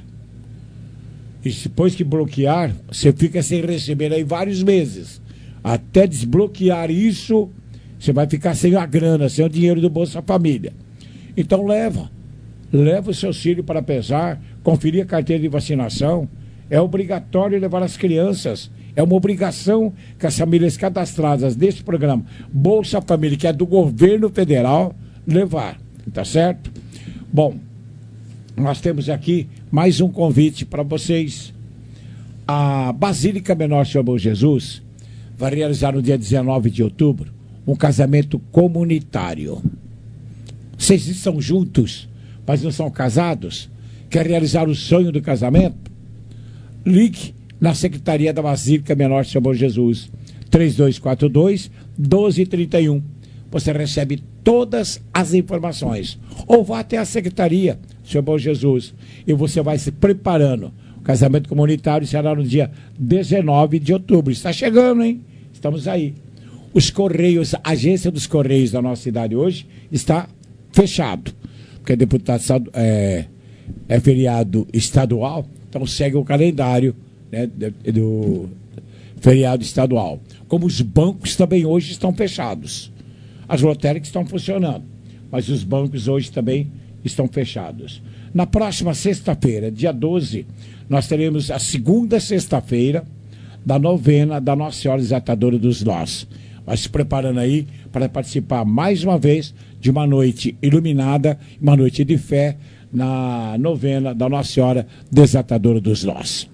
E depois que bloquear, você fica sem receber aí vários meses. Até desbloquear isso, você vai ficar sem a grana, sem o dinheiro do Bolsa Família. Então leva. Leva o seu filho para pesar, conferir a carteira de vacinação. É obrigatório levar as crianças. É uma obrigação que as famílias cadastradas nesse programa Bolsa Família, que é do governo federal, levar. Tá certo? Bom, nós temos aqui mais um convite para vocês. A Basílica Menor Senhor Bom Jesus vai realizar no dia dezenove de outubro um casamento comunitário. Vocês estão juntos, mas não são casados? Quer realizar o sonho do casamento? Ligue na Secretaria da Basílica Menor São Bom Jesus. três dois quatro dois, um dois três um. Você recebe todas as informações. Ou vá até a Secretaria São Bom Jesus e você vai se preparando. O casamento comunitário será no dia dezenove de outubro. Está chegando, hein? Estamos aí. Os Correios, a agência dos Correios da nossa cidade hoje está fechado. Porque deputado é, é feriado estadual, então segue o calendário, né, do feriado estadual. Como os bancos também hoje estão fechados. As lotéricas estão funcionando, mas os bancos hoje também estão fechados. Na próxima sexta-feira, dia doze, nós teremos a segunda sexta-feira da novena da Nossa Senhora Desatadora dos Nós. Vai se preparando aí para participar mais uma vez de uma noite iluminada, uma noite de fé na novena da Nossa Senhora Desatadora dos Nós.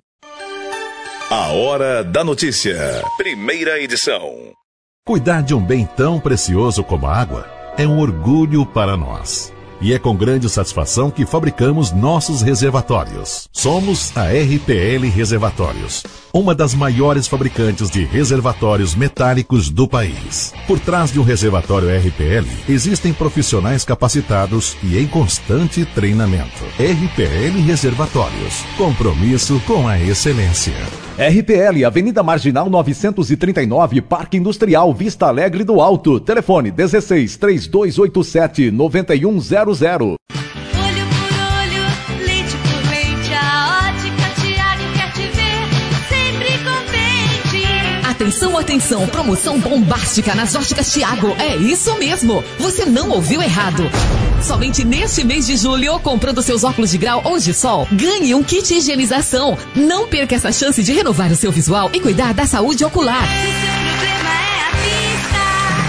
A Hora da Notícia, primeira edição. Cuidar de um bem tão precioso como a água é um orgulho para nós. E é com grande satisfação que fabricamos nossos reservatórios. Somos a R P L Reservatórios, uma das maiores fabricantes de reservatórios metálicos do país. Por trás de um reservatório R P L, existem profissionais capacitados e em constante treinamento. R P L Reservatórios, compromisso com a excelência. R P L, Avenida Marginal novecentos e trinta e nove, Parque Industrial, Vista Alegre do Alto. Telefone dezesseis, três dois oito sete, nove um zero zero. Olho por olho, leite por leite, a Ótica Tiago quer te ver sempre contente. Atenção, atenção, promoção bombástica nas Óticas Tiago. É isso mesmo, você não ouviu errado. Somente neste mês de julho, comprando seus óculos de grau ou de sol, ganhe um kit de higienização. Não perca essa chance de renovar o seu visual e cuidar da saúde ocular. Se o problema é a vista,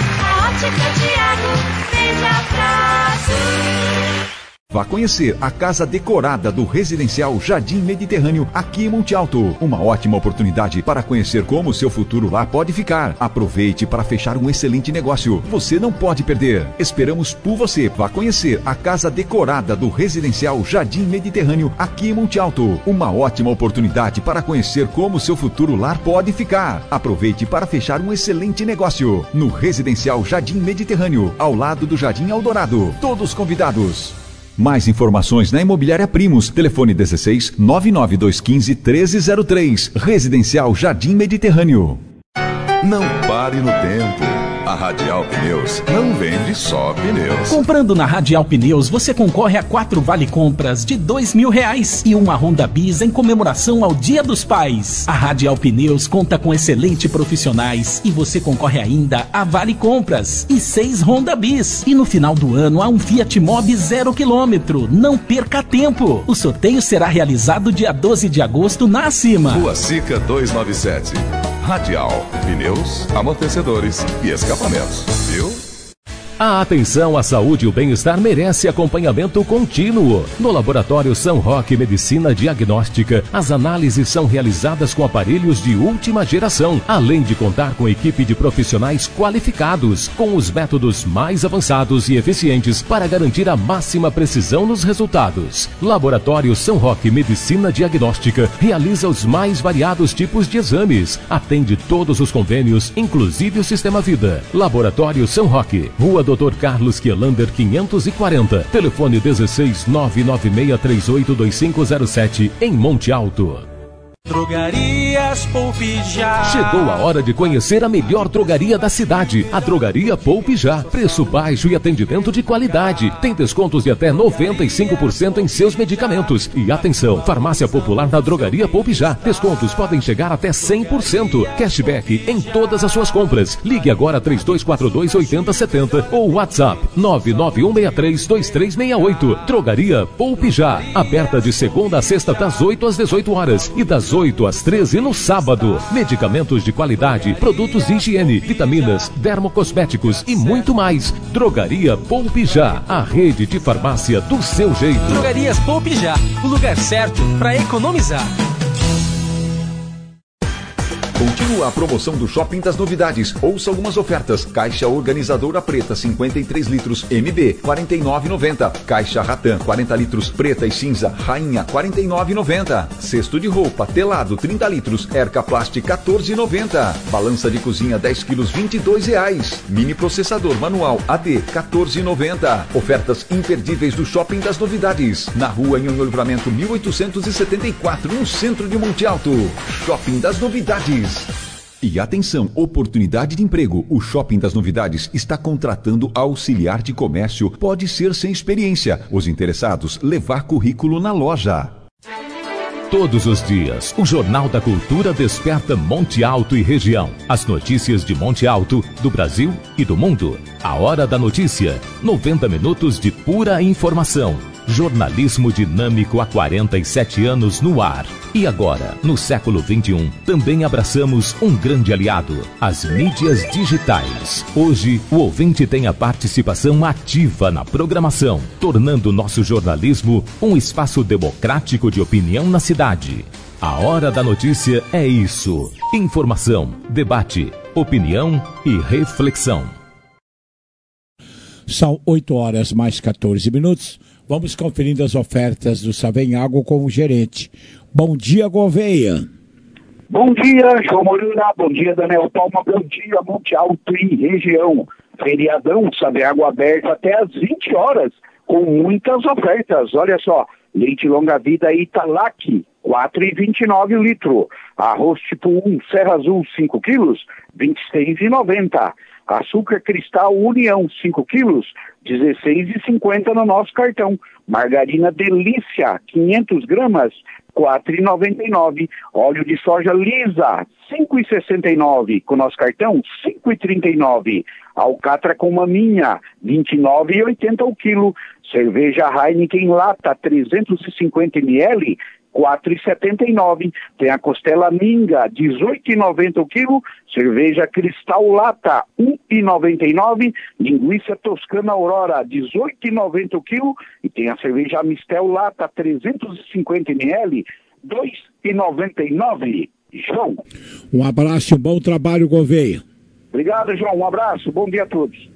a Ótica Tiago fez abraço. Vá conhecer a casa decorada do residencial Jardim Mediterrâneo, aqui em Monte Alto. Uma ótima oportunidade para conhecer como o seu futuro lá pode ficar. Aproveite para fechar um excelente negócio. Você não pode perder. Esperamos por você. Vá conhecer a casa decorada do residencial Jardim Mediterrâneo, aqui em Monte Alto. Uma ótima oportunidade para conhecer como o seu futuro lar pode ficar. Aproveite para fechar um excelente negócio. No residencial Jardim Mediterrâneo, ao lado do Jardim Eldorado. Todos convidados. Mais informações na Imobiliária Primos. Telefone dezesseis, nove nove dois um cinco, um três zero três. Residencial Jardim Mediterrâneo. Não pare no tempo. A Radial Pneus não vende só pneus. Comprando na Radial Pneus, você concorre a quatro vale-compras de dois mil reais e uma Honda Bis em comemoração ao Dia dos Pais. A Radial Pneus conta com excelentes profissionais e você concorre ainda a vale-compras e seis Honda Bis. E no final do ano há um Fiat Mobi zero quilômetro. Não perca tempo. O sorteio será realizado dia doze de agosto na Acima. Rua Sica duzentos e noventa e sete. Radial, pneus, amortecedores e escapamentos, viu? A atenção à saúde e o bem-estar merece acompanhamento contínuo. No Laboratório São Roque Medicina Diagnóstica, as análises são realizadas com aparelhos de última geração, além de contar com equipe de profissionais qualificados, com os métodos mais avançados e eficientes para garantir a máxima precisão nos resultados. Laboratório São Roque Medicina Diagnóstica realiza os mais variados tipos de exames, atende todos os convênios, inclusive o Sistema Vida. Laboratório São Roque, Rua doutor Carlos Quielander quinhentos e quarenta, telefone dezesseis, nove nove seis três oito dois cinco zero sete, em Monte Alto. Drogarias Poupe Já. Chegou a hora de conhecer a melhor drogaria da cidade, a Drogaria Poupe Já. Preço baixo e atendimento de qualidade. Tem descontos de até noventa e cinco por cento em seus medicamentos. E atenção, farmácia popular na Drogaria Poupe Já. Descontos podem chegar até cem por cento. Cashback em todas as suas compras. Ligue agora três dois quatro dois, oito zero sete zero ou WhatsApp nove nove um seis três, dois três seis oito. Drogaria Poupe Já. Aberta de segunda a sexta das oito às dezoito horas e das oito às treze no sábado. Medicamentos de qualidade, produtos de higiene, vitaminas, dermocosméticos e muito mais. Drogaria Poupe Já, a rede de farmácia do seu jeito. Drogarias Poupe Já, o lugar certo para economizar. Continua a promoção do Shopping das Novidades. Ouça algumas ofertas. Caixa organizadora preta cinquenta e três litros M B quarenta e nove reais e noventa centavos. Caixa Ratan quarenta litros preta e cinza Rainha quarenta e nove reais e noventa centavos. Cesto de roupa telado trinta litros Erca Plast quatorze reais e noventa centavos. Balança de cozinha dez quilos vinte e dois reais. Mini processador manual A D quatorze reais e noventa centavos. Ofertas imperdíveis do Shopping das Novidades. Na rua Nhonhô Livramento mil oitocentos e setenta e quatro, no centro de Monte Alto. Shopping das Novidades. E atenção, oportunidade de emprego. O Shopping das Novidades está contratando auxiliar de comércio. Pode ser sem experiência. Os interessados, levar currículo na loja. Todos os dias, o Jornal da Cultura desperta Monte Alto e região. As notícias de Monte Alto, do Brasil e do mundo. A Hora da Notícia. noventa minutos de pura informação. Jornalismo dinâmico há quarenta e sete anos no ar. E agora, no século vinte e um, também abraçamos um grande aliado, as mídias digitais. Hoje, o ouvinte tem a participação ativa na programação, tornando nosso jornalismo um espaço democrático de opinião na cidade. A Hora da Notícia é isso. Informação, debate, opinião e reflexão. São oito horas mais quatorze minutos. Vamos conferindo as ofertas do Savenhago com o gerente. Bom dia, Gouveia. Bom dia, João Molina. Bom dia, Daniel Palma. Bom dia, Monte Alto e região. Feriadão, Savenhago aberto até às vinte horas, com muitas ofertas. Olha só, leite longa-vida Italac, quatro reais e vinte e nove centavos o litro. Arroz tipo um, Serra Azul, cinco quilos, vinte e seis reais e noventa centavos. Açúcar cristal União, cinco quilos, dezesseis reais e cinquenta centavos no nosso cartão. Margarina Delícia, quinhentas gramas, quatro reais e noventa e nove centavos. Óleo de soja lisa, cinco reais e sessenta e nove centavos. Com o nosso cartão, cinco reais e trinta e nove centavos. Alcatra com maminha, vinte e nove reais e oitenta centavos o quilo. Cerveja Heineken lata, trezentos e cinquenta mililitros, quatro reais e setenta e nove centavos. Tem a costela minga, dezoito reais e noventa centavos o quilo. Cerveja Cristal Lata, um real e noventa e nove centavos. Linguiça Toscana Aurora, dezoito reais e noventa centavos o quilo. E tem a cerveja Mistel Lata, trezentos e cinquenta mililitros, dois reais e noventa e nove centavos. João. Um abraço e um bom trabalho, Gouveia. Obrigado, João. Um abraço. Bom dia a todos.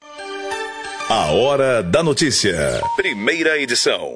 A Hora da Notícia. Primeira edição.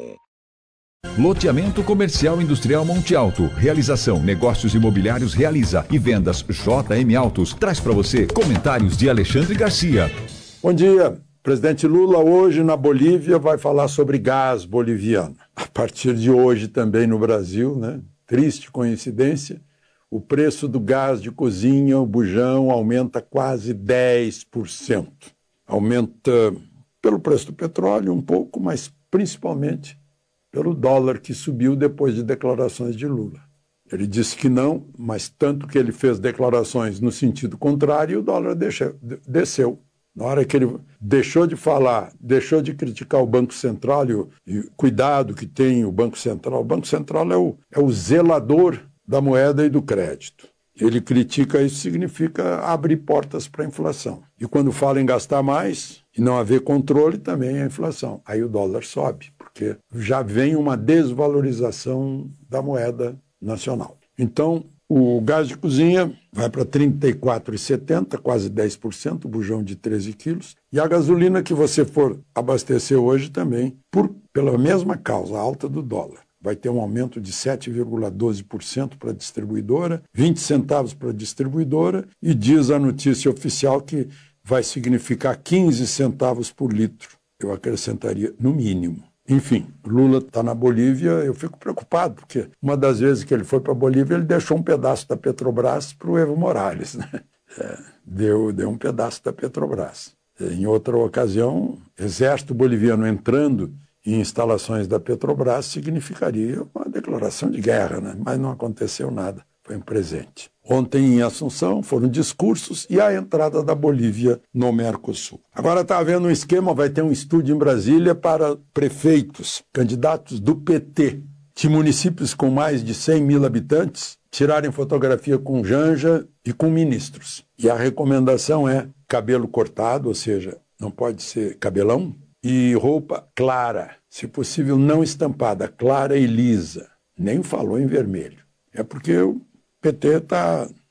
Loteamento Comercial Industrial Monte Alto. Realização, negócios imobiliários realiza e vendas J M Autos. Traz para você comentários de Alexandre Garcia. Bom dia. Presidente Lula hoje na Bolívia vai falar sobre gás boliviano. A partir de hoje também no Brasil, né? Triste coincidência, o preço do gás de cozinha, o bujão, aumenta quase dez por cento. Aumenta pelo preço do petróleo um pouco, mas principalmente pelo dólar que subiu depois de declarações de Lula. Ele disse que não, mas tanto que ele fez declarações no sentido contrário, o dólar deixou, desceu. Na hora que ele deixou de falar, deixou de criticar o Banco Central e o e cuidado que tem o Banco Central. O Banco Central é o, é o zelador da moeda e do crédito. Ele critica isso, significa abrir portas para a inflação. E quando fala em gastar mais e não haver controle, também é a inflação. Aí o dólar sobe, porque já vem uma desvalorização da moeda nacional. Então, o gás de cozinha vai para trinta e quatro reais e setenta centavos, quase dez por cento, bujão de treze quilos. E a gasolina que você for abastecer hoje também, por, pela mesma causa, a alta do dólar, vai ter um aumento de sete vírgula doze por cento para a distribuidora, vinte centavos para a distribuidora, e diz a notícia oficial que vai significar quinze centavos por litro. Eu acrescentaria, no mínimo. Enfim, Lula está na Bolívia, eu fico preocupado, porque uma das vezes que ele foi para a Bolívia, ele deixou um pedaço da Petrobras para o Evo Morales, né? É, deu, deu um pedaço da Petrobras. Em outra ocasião, exército boliviano entrando em instalações da Petrobras significaria uma declaração de guerra, né? Mas não aconteceu nada, foi um presente. Ontem em Assunção foram discursos e a entrada da Bolívia no Mercosul. Agora está havendo um esquema, vai ter um estúdio em Brasília para prefeitos, candidatos do P T, de municípios com mais de cem mil habitantes, tirarem fotografia com Janja e com ministros. E a recomendação é cabelo cortado, ou seja, não pode ser cabelão, e roupa clara, se possível não estampada, clara e lisa. Nem falou em vermelho. É porque o P T está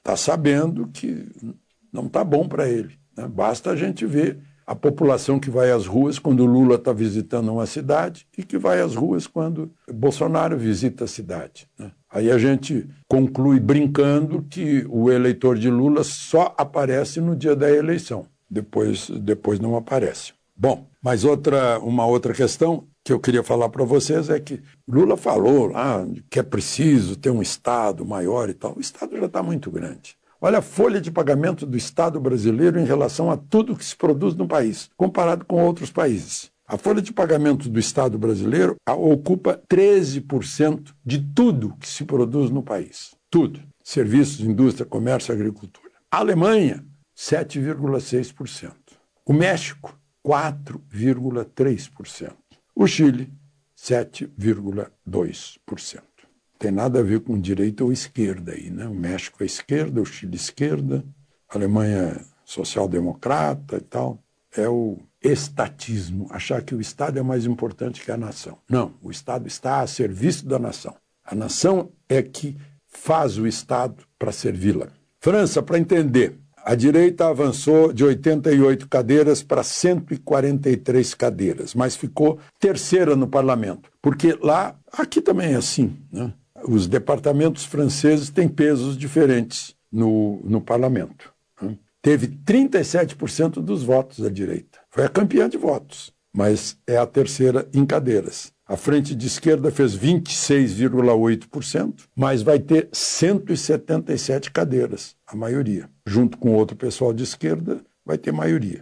está sabendo que não está bom para ele, né? Basta a gente ver a população que vai às ruas quando o Lula está visitando uma cidade e que vai às ruas quando Bolsonaro visita a cidade, né? Aí a gente conclui brincando que o eleitor de Lula só aparece no dia da eleição, depois, depois não aparece. Bom, mas outra, uma outra questão que eu queria falar para vocês é que Lula falou lá que é preciso ter um Estado maior e tal. O Estado já está muito grande. Olha a folha de pagamento do Estado brasileiro em relação a tudo que se produz no país, comparado com outros países. A folha de pagamento do Estado brasileiro ocupa treze por cento de tudo que se produz no país. Tudo. Serviços, indústria, comércio, agricultura. A Alemanha, sete vírgula seis por cento. O México, quatro vírgula três por cento. O Chile, sete vírgula dois por cento. Tem nada a ver com direita ou esquerda aí, né? O México é esquerda, o Chile esquerda, a Alemanha é social-democrata e tal. É o estatismo, achar que o Estado é mais importante que a nação. Não, o Estado está a serviço da nação. A nação é que faz o Estado para servi-la. França, para entender, a direita avançou de oitenta e oito cadeiras para cento e quarenta e três cadeiras, mas ficou terceira no parlamento, porque lá, aqui também é assim, né? Os departamentos franceses têm pesos diferentes no, no parlamento, né? Teve trinta e sete por cento dos votos da direita. Foi a campeã de votos, mas é a terceira em cadeiras. A frente de esquerda fez vinte e seis vírgula oito por cento, mas vai ter cento e setenta e sete cadeiras, a maioria. Junto com outro pessoal de esquerda, vai ter maioria.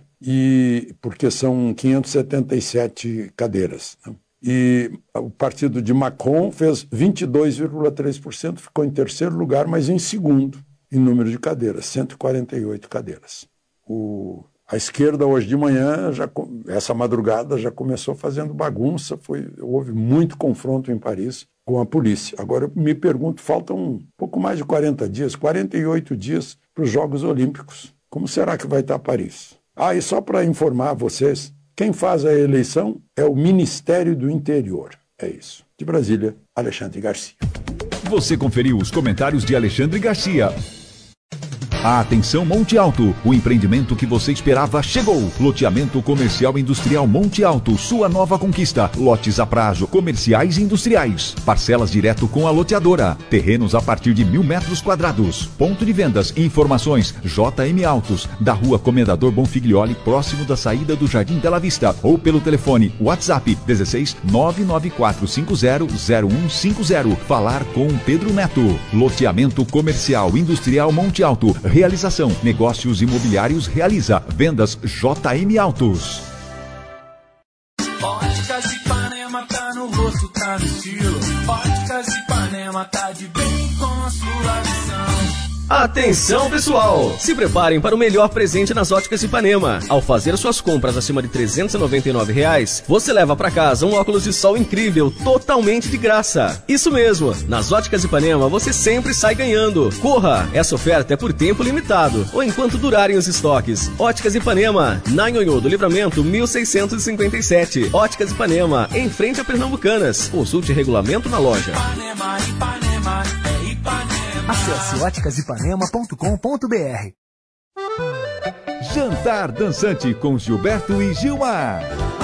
E porque são quinhentas e setenta e sete cadeiras, né? E o partido de Macron fez vinte e dois vírgula três por cento, ficou em terceiro lugar, mas em segundo em número de cadeiras, cento e quarenta e oito cadeiras. O... A esquerda hoje de manhã, já, essa madrugada, já começou fazendo bagunça, foi, houve muito confronto em Paris com a polícia. Agora eu me pergunto, faltam um pouco mais de quarenta dias, quarenta e oito dias para os Jogos Olímpicos. Como será que vai estar Paris? Ah, e só para informar vocês, quem faz a eleição é o Ministério do Interior. É isso. De Brasília, Alexandre Garcia. Você conferiu os comentários de Alexandre Garcia. Atenção Monte Alto, o empreendimento que você esperava chegou. Loteamento comercial industrial Monte Alto, sua nova conquista. Lotes a prazo, comerciais e industriais. Parcelas direto com a loteadora. Terrenos a partir de mil metros quadrados. Ponto de vendas e informações J M Autos, da rua Comendador Bonfiglioli, próximo da saída do Jardim Bela Vista. Ou pelo telefone WhatsApp dezesseis nove nove quatro cinco zero zero um cinco zero. Falar com Pedro Neto. Loteamento comercial industrial Monte Alto. Realização, negócios imobiliários realiza, vendas J M Autos. Óticas Ipanema tá no rosto, tá no estilo. Óticas Ipanema tá de bem com a sua visão. Atenção pessoal, se preparem para o melhor presente nas Óticas Ipanema. Ao fazer suas compras acima de trezentos e noventa e nove reais, você leva para casa um óculos de sol incrível, totalmente de graça. Isso mesmo, nas Óticas Ipanema você sempre sai ganhando. Corra, essa oferta é por tempo limitado, ou enquanto durarem os estoques. Óticas Ipanema, na Nhonhô do Livramento mil seiscentos e cinquenta e sete. Óticas Ipanema, em frente a Pernambucanas. Consulte regulamento na loja. Ipanema, Ipanema, é Ipanema. Acesse óticas ipanema ponto com ponto b r. Jantar dançante com Gilberto e Gilmar.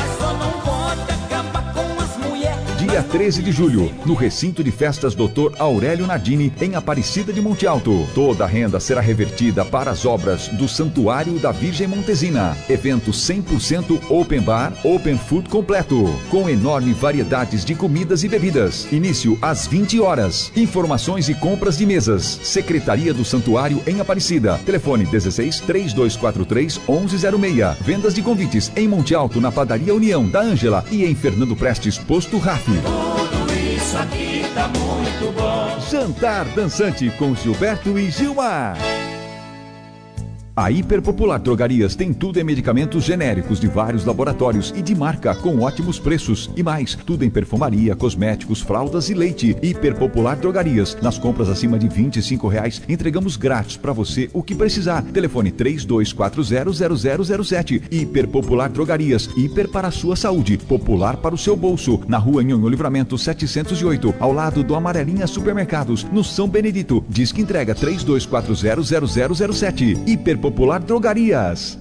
Dia treze de julho, no recinto de festas doutor Aurélio Nardini, em Aparecida de Monte Alto. Toda a renda será revertida para as obras do Santuário da Virgem Montesina. Evento cem por cento open bar, open food completo, com enorme variedades de comidas e bebidas. Início às vinte horas. Informações e compras de mesas. Secretaria do Santuário em Aparecida. Telefone dezesseis, três dois quatro três, onze zero seis. Vendas de convites em Monte Alto, na Padaria União da Ângela e em Fernando Prestes, Posto Raf. Tudo isso aqui tá muito bom. Jantar dançante com Gilberto e Gilmar. A Hiperpopular Drogarias tem tudo em medicamentos genéricos de vários laboratórios e de marca com ótimos preços. E mais, tudo em perfumaria, cosméticos, fraldas e leite. Hiperpopular Drogarias. Nas compras acima de vinte e cinco reais, entregamos grátis para você o que precisar. Telefone três dois quatro zero zero zero zero sete. Hiperpopular Drogarias. Hiper para a sua saúde. Popular para o seu bolso. Na rua Nhonhô Livramento setecentos e oito, ao lado do Amarelinha Supermercados, no São Benedito. Disque entrega três dois quatro zero zero zero zero sete. Hiper Popular Drogarias.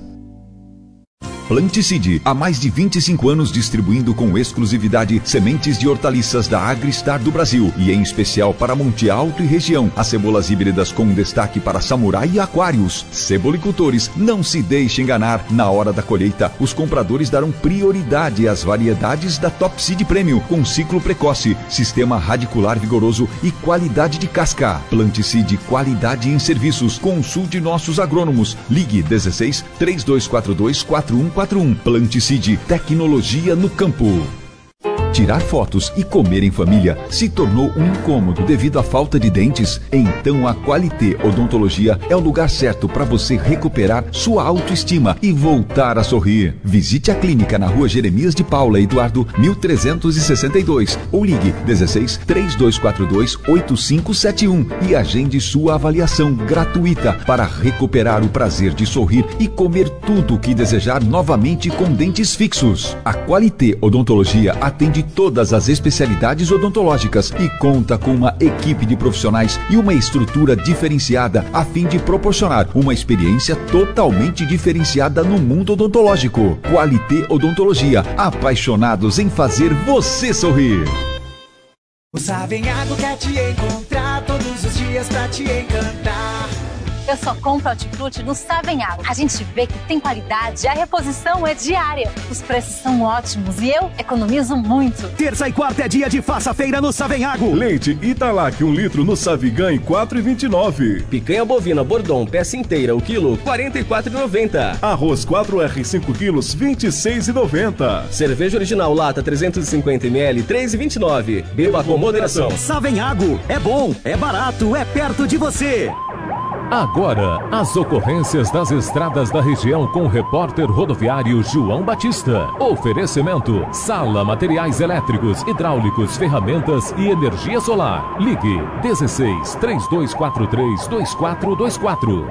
Planticide, há mais de vinte e cinco anos distribuindo com exclusividade sementes de hortaliças da Agristar do Brasil e em especial para Monte Alto e região. As cebolas híbridas com destaque para Samurai e Aquários. Cebolicultores, não se deixe enganar. Na hora da colheita, os compradores darão prioridade às variedades da Top Seed Premium com ciclo precoce, sistema radicular vigoroso e qualidade de casca. Planticide, qualidade em serviços. Consulte nossos agrônomos. Ligue dezesseis, três dois quatro dois, quatro um quatro um. Planticide, tecnologia no campo. Tirar fotos e comer em família se tornou um incômodo devido à falta de dentes? Então a Qualité Odontologia é o lugar certo para você recuperar sua autoestima e voltar a sorrir. Visite a clínica na rua Jeremias de Paula Eduardo mil trezentos e sessenta e dois ou ligue dezesseis, três dois quatro dois, oito cinco sete um e agende sua avaliação gratuita para recuperar o prazer de sorrir e comer tudo o que desejar novamente com dentes fixos. A Qualité Odontologia atende todas as especialidades odontológicas e conta com uma equipe de profissionais e uma estrutura diferenciada a fim de proporcionar uma experiência totalmente diferenciada no mundo odontológico. Qualité Odontologia, apaixonados em fazer você sorrir. O Savenhago quer te encontrar todos os dias pra te encantar. Eu só compro hortifruti no Savenhago. A gente vê que tem qualidade e a reposição é diária. Os preços são ótimos e eu economizo muito. Terça e quarta é dia de Faça Feira no Savenhago. Leite Italac, um litro no Savigan, quatro e vinte e nove. Picanha bovina Bordon, peça inteira, o quilo, quarenta e quatro e noventa. Arroz quatro R, cinco quilos, vinte e seis e noventa. Cerveja original lata trezentos e cinquenta mililitros, três e vinte e nove. Beba com moderação. Savenhago, é bom, é barato, é perto de você. Agora, as ocorrências das estradas da região com o repórter rodoviário João Batista. Oferecimento: Sala Materiais Elétricos, Hidráulicos, Ferramentas e Energia Solar. Ligue dezesseis, três dois quatro três, dois quatro dois quatro.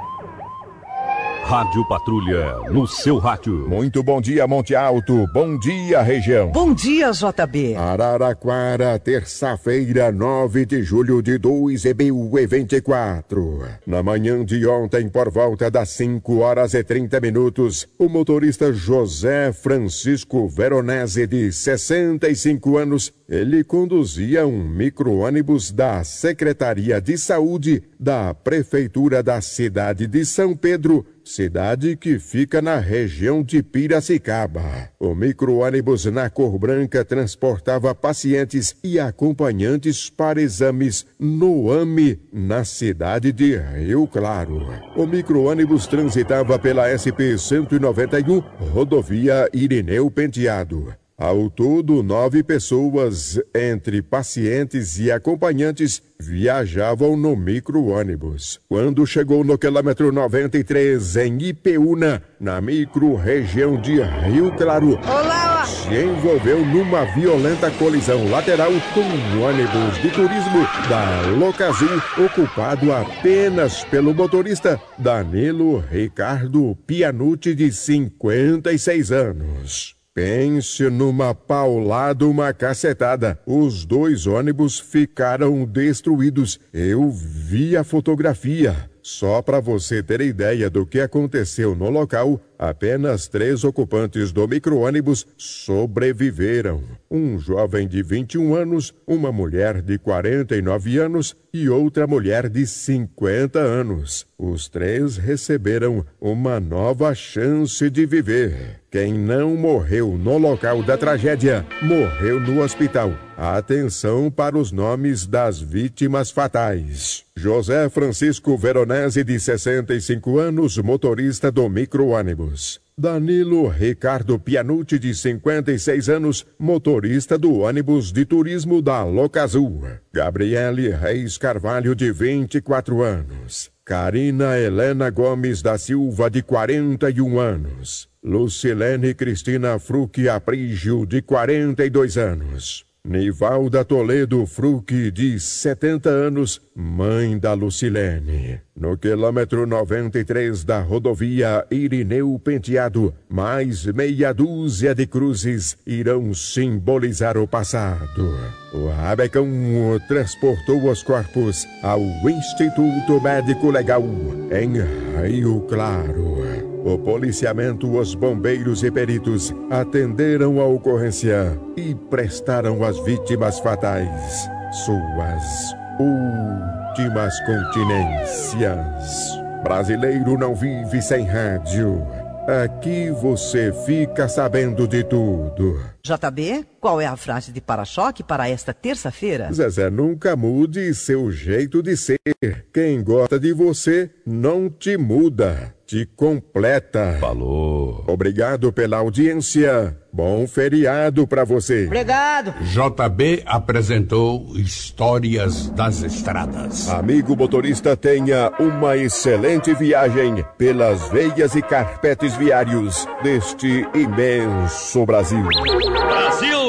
Rádio Patrulha, no seu rádio. Muito bom dia, Monte Alto. Bom dia, região. Bom dia, J B. Araraquara, terça-feira, nove de julho de dois mil e vinte e quatro. Na manhã de ontem, por volta das cinco horas e trinta minutos, o motorista José Francisco Veronese, de sessenta e cinco anos, ele conduzia um micro-ônibus da Secretaria de Saúde da Prefeitura da cidade de São Pedro, cidade que fica na região de Piracicaba. O micro-ônibus na cor branca transportava pacientes e acompanhantes para exames no A M E, na cidade de Rio Claro. O micro-ônibus transitava pela S P cento e noventa e um, rodovia Irineu Penteado. Ao todo, nove pessoas, entre pacientes e acompanhantes, viajavam no micro-ônibus. Quando chegou no quilômetro noventa e três, em Ipeúna, na micro-região de Rio Claro, Olá. se envolveu numa violenta colisão lateral com um ônibus de turismo da Locazul, ocupado apenas pelo motorista Danilo Ricardo Pianucci, de cinquenta e seis anos. Pense numa paulada, uma cacetada. Os dois ônibus ficaram destruídos. Eu vi a fotografia. Só para você ter ideia do que aconteceu no local, apenas três ocupantes do micro-ônibus sobreviveram. Um jovem de vinte e um anos, uma mulher de quarenta e nove anos e outra mulher de cinquenta anos. Os três receberam uma nova chance de viver. Quem não morreu no local da tragédia, morreu no hospital. Atenção para os nomes das vítimas fatais. José Francisco Veronese, de sessenta e cinco anos, motorista do micro-ônibus. Danilo Ricardo Pianucci, de cinquenta e seis anos, motorista do ônibus de turismo da Locazul. Gabriele Reis Carvalho, de vinte e quatro anos. Karina Helena Gomes da Silva, de quarenta e um anos. Lucilene Cristina Fruc Aprígio, de quarenta e dois anos. Nivalda Toledo Fruc, de setenta anos, mãe da Lucilene. No quilômetro noventa e três da rodovia Irineu Penteado, mais meia dúzia de cruzes irão simbolizar o passado. O Rabecão transportou os corpos ao Instituto Médico Legal, em Rio Claro. O policiamento, os bombeiros e peritos atenderam a ocorrência e prestaram às vítimas fatais suas últimas continências. Brasileiro não vive sem rádio. Aqui você fica sabendo de tudo. J B, qual é a frase de para-choque para esta terça-feira? Zezé, nunca mude seu jeito de ser. Quem gosta de você não te muda, te completa. Falou. Obrigado pela audiência. Bom feriado pra você. Obrigado. J B apresentou Histórias das Estradas. Amigo motorista, tenha uma excelente viagem pelas veias e carpetes viários deste imenso Brasil. Brasil!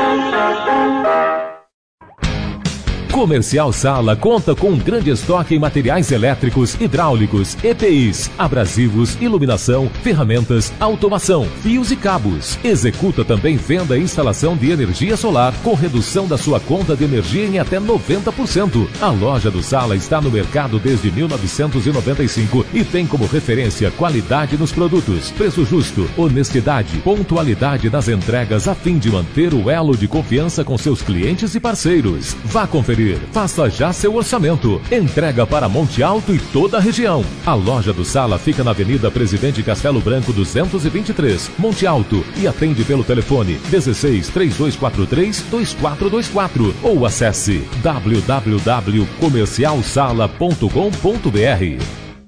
Comercial Sala conta com um grande estoque em materiais elétricos, hidráulicos, E P Is, abrasivos, iluminação, ferramentas, automação, fios e cabos. Executa também venda e instalação de energia solar com redução da sua conta de energia em até noventa por cento. A loja do Sala está no mercado desde mil novecentos e noventa e cinco e tem como referência qualidade nos produtos, preço justo, honestidade, pontualidade nas entregas a fim de manter o elo de confiança com seus clientes e parceiros. Vá conferir. Faça já seu orçamento. Entrega para Monte Alto e toda a região. A loja do Sala fica na Avenida Presidente Castelo Branco duzentos e vinte e três, Monte Alto, e atende pelo telefone dezesseis, três dois quatro três, dois quatro dois quatro ou acesse w w w ponto comercial sala ponto com ponto b r.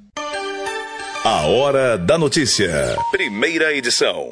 A Hora da Notícia. Primeira edição.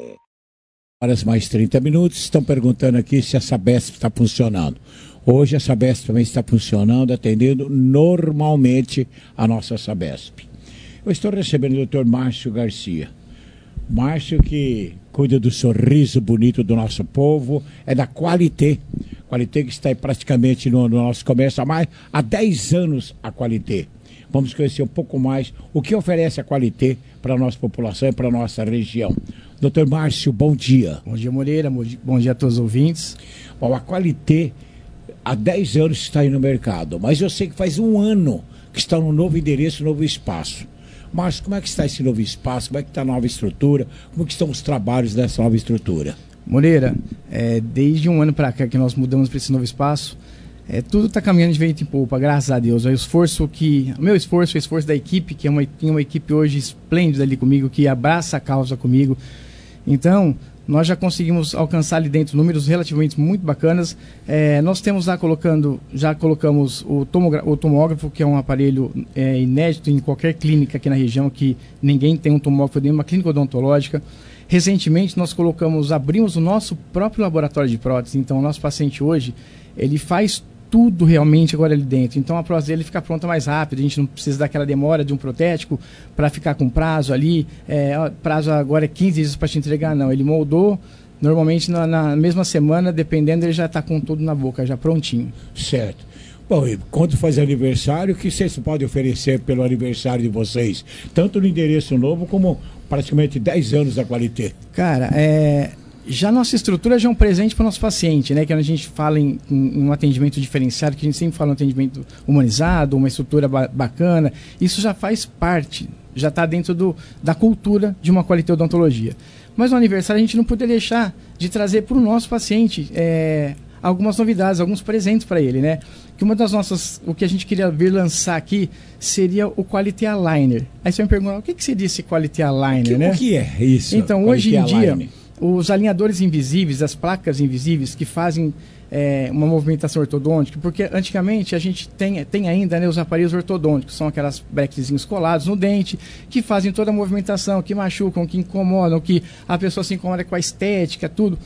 Horas mais trinta minutos. Estão perguntando aqui se a Sabesp está funcionando. Hoje a Sabesp também está funcionando, atendendo normalmente a nossa Sabesp. Eu estou recebendo o doutor Márcio Garcia. Márcio, que cuida do sorriso bonito do nosso povo, é da Qualité. Qualité que está aí praticamente no, no nosso comércio há mais há dez anos, a Qualité. Vamos conhecer um pouco mais o que oferece a Qualité para a nossa população e para a nossa região. doutor Márcio, bom dia. Bom dia, Moreira. Bom dia a todos os ouvintes. Bom, a Qualité há dez anos está aí no mercado, mas eu sei que faz um ano que está no novo endereço, novo espaço. Márcio, como é que está esse novo espaço? Como é que está a nova estrutura? Como é que estão os trabalhos dessa nova estrutura? Moreira, é, desde um ano para cá que nós mudamos para esse novo espaço, é, tudo está caminhando de vento em polpa, graças a Deus. O esforço que, o meu esforço, o esforço da equipe, que é uma, tem uma equipe hoje esplêndida ali comigo, que abraça a causa comigo. Então, nós já conseguimos alcançar ali dentro números relativamente muito bacanas. É, nós temos lá colocando, já colocamos o, o tomógrafo, que é um aparelho é, inédito em qualquer clínica aqui na região, que ninguém tem um tomógrafo dentro de uma clínica odontológica. Recentemente nós colocamos, abrimos o nosso próprio laboratório de prótese. Então o nosso paciente hoje, ele faz tudo realmente agora ali dentro. Então a prótese dele fica pronta mais rápido, a gente não precisa daquela demora de um protético para ficar com prazo ali, é, prazo agora é quinze dias para te entregar, não. Ele moldou, normalmente na, na mesma semana, dependendo, ele já está com tudo na boca, já prontinho. Certo. Bom, e quando faz aniversário, o que vocês podem oferecer pelo aniversário de vocês? Tanto no endereço novo, como praticamente dez anos da Qualité. Cara, é... já nossa estrutura já é um presente para o nosso paciente, né? Que a gente fala em, em um atendimento diferenciado, que a gente sempre fala em um atendimento humanizado, uma estrutura ba- bacana. Isso já faz parte, já está dentro do, da cultura de uma Qualité Odontologia. Mas no aniversário a gente não poderia deixar de trazer para o nosso paciente é, algumas novidades, alguns presentes para ele, né? Que uma das nossas, o que a gente queria vir lançar aqui seria o Qualité Aligner. Aí você me pergunta, o que, que seria esse Qualité Aligner, que, né? O que é isso? Então, hoje em dia, Aligner? Os alinhadores invisíveis, as placas invisíveis que fazem é, uma movimentação ortodôntica, porque antigamente a gente tem, tem ainda, né, os aparelhos ortodônticos, são aquelas bracketzinhos colados no dente, que fazem toda a movimentação, que machucam, que incomodam, que a pessoa se incomoda com a estética, tudo.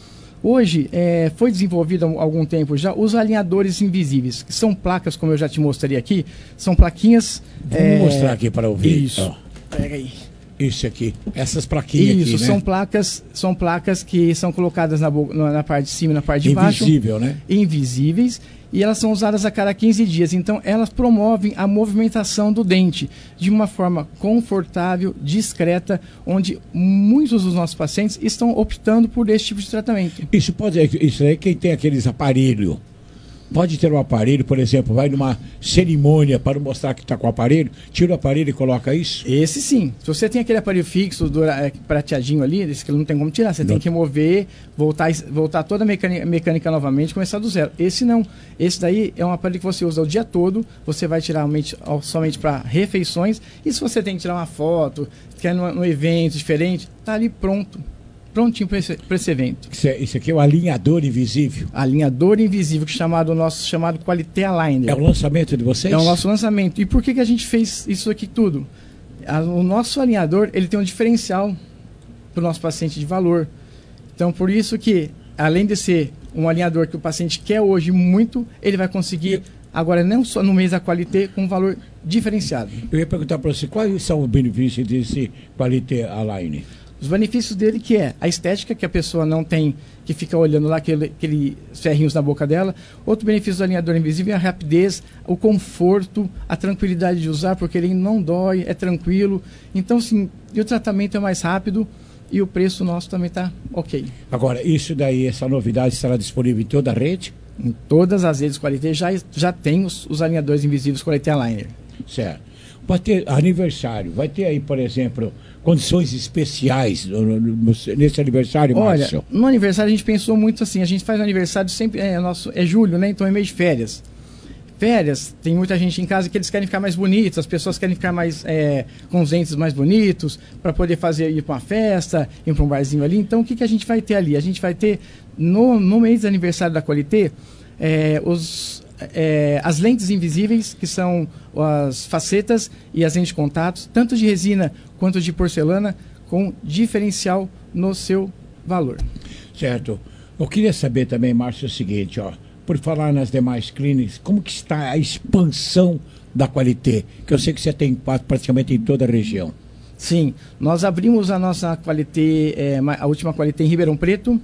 Hoje, é, foi desenvolvido há algum tempo já os alinhadores invisíveis, que são placas, como eu já te mostrei aqui, são plaquinhas... Vamos é, mostrar aqui para ouvir. Isso. Ó. Pega aí. Isso aqui, essas plaquinhas Isso, aqui, né? são placas, são placas que são colocadas na, bo- na, na parte de cima e na parte de baixo. Invisível, né? Invisíveis. E elas são usadas a cada quinze dias. Então, elas promovem a movimentação do dente de uma forma confortável, discreta, onde muitos dos nossos pacientes estão optando por esse tipo de tratamento. Isso pode, isso aí quem tem aqueles aparelhos, pode ter um aparelho, por exemplo, vai numa cerimônia para mostrar que está com o aparelho, tira o aparelho e coloca isso? Esse sim. Se você tem aquele aparelho fixo, dura, é, prateadinho ali, esse que não tem como tirar, você não. tem que remover, voltar, voltar toda a mecânica, mecânica novamente, começar do zero. Esse não. Esse daí é um aparelho que você usa o dia todo, você vai tirar somente, somente para refeições, e se você tem que tirar uma foto, quer num, num evento diferente, está ali pronto. Prontinho para esse, esse evento. Isso, é, isso aqui é o alinhador invisível? Alinhador invisível, que é chamado, nosso chamado Qualité Aligner. É o lançamento de vocês? É o nosso lançamento. E por que, que a gente fez isso aqui tudo? A, o nosso alinhador, ele tem um diferencial para o nosso paciente de valor. Então, por isso que, além de ser um alinhador que o paciente quer hoje muito, ele vai conseguir, agora não só no mês da Qualité, com um valor diferenciado. Eu ia perguntar para você, quais são os benefícios desse Qualité Aligner? Os benefícios dele que é a estética, que a pessoa não tem que ficar olhando lá aquele, aquele ferrinhos na boca dela. Outro benefício do alinhador invisível é a rapidez, o conforto, a tranquilidade de usar, porque ele não dói, é tranquilo. Então, sim, e o tratamento é mais rápido e o preço nosso também está ok. Agora, isso daí, essa novidade estará disponível em toda a rede? Em todas as redes Qualité já, já tem os, os alinhadores invisíveis Qualité Aligner. Certo. Vai ter aniversário, vai ter aí, por exemplo, condições especiais no, no, no, nesse aniversário, Márcio? Olha, no aniversário a gente pensou muito assim, a gente faz o aniversário sempre, é, nosso, é julho, né? Então é mês de férias. Férias, tem muita gente em casa que eles querem ficar mais bonitos, as pessoas querem ficar mais é, com os dentes mais bonitos, para poder fazer, ir para uma festa, ir para um barzinho ali. Então o que, que a gente vai ter ali? A gente vai ter, no, no mês de aniversário da Qualité, é, os... É, as lentes invisíveis, que são as facetas e as lentes de contato, tanto de resina quanto de porcelana, com diferencial no seu valor. Certo. Eu queria saber também, Márcio, o seguinte, ó, por falar nas demais clínicas, como que está a expansão da Qualité? Que eu sei que você tem praticamente em toda a região. Sim, nós abrimos a nossa Qualité, é, a última Qualité em Ribeirão Preto,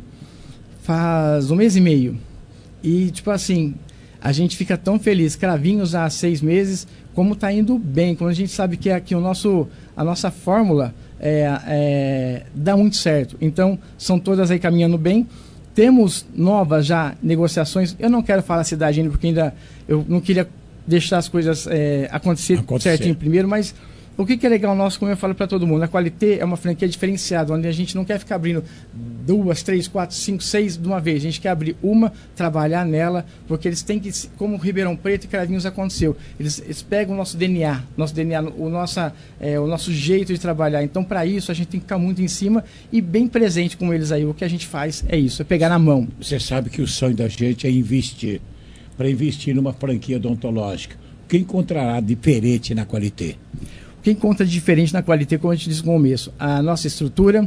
faz um mês e meio. E, tipo assim, a gente fica tão feliz, cravinhos há seis meses, como está indo bem, como a gente sabe que aqui o nosso, a nossa fórmula é, é, dá muito certo. Então, são todas aí caminhando bem. Temos novas já negociações. Eu não quero falar a cidade ainda, porque ainda eu não queria deixar as coisas é, acontecer, acontecer certinho primeiro, mas o que, que é legal nosso, como eu falo para todo mundo, a Qualité é uma franquia diferenciada, onde a gente não quer ficar abrindo duas, três, quatro, cinco, seis de uma vez. A gente quer abrir uma, trabalhar nela, porque eles têm que, como o Ribeirão Preto e Cravinhos aconteceu, eles, eles pegam o nosso D N A, nosso D N A, o, nossa, é, o nosso jeito de trabalhar. Então, para isso, a gente tem que ficar muito em cima e bem presente com eles aí. O que a gente faz é isso, é pegar na mão. Você sabe que o sonho da gente é investir, para investir numa franquia odontológica. O que encontrará diferente na Qualité? O que encontra diferente na Qualité, como a gente disse no começo, a nossa estrutura,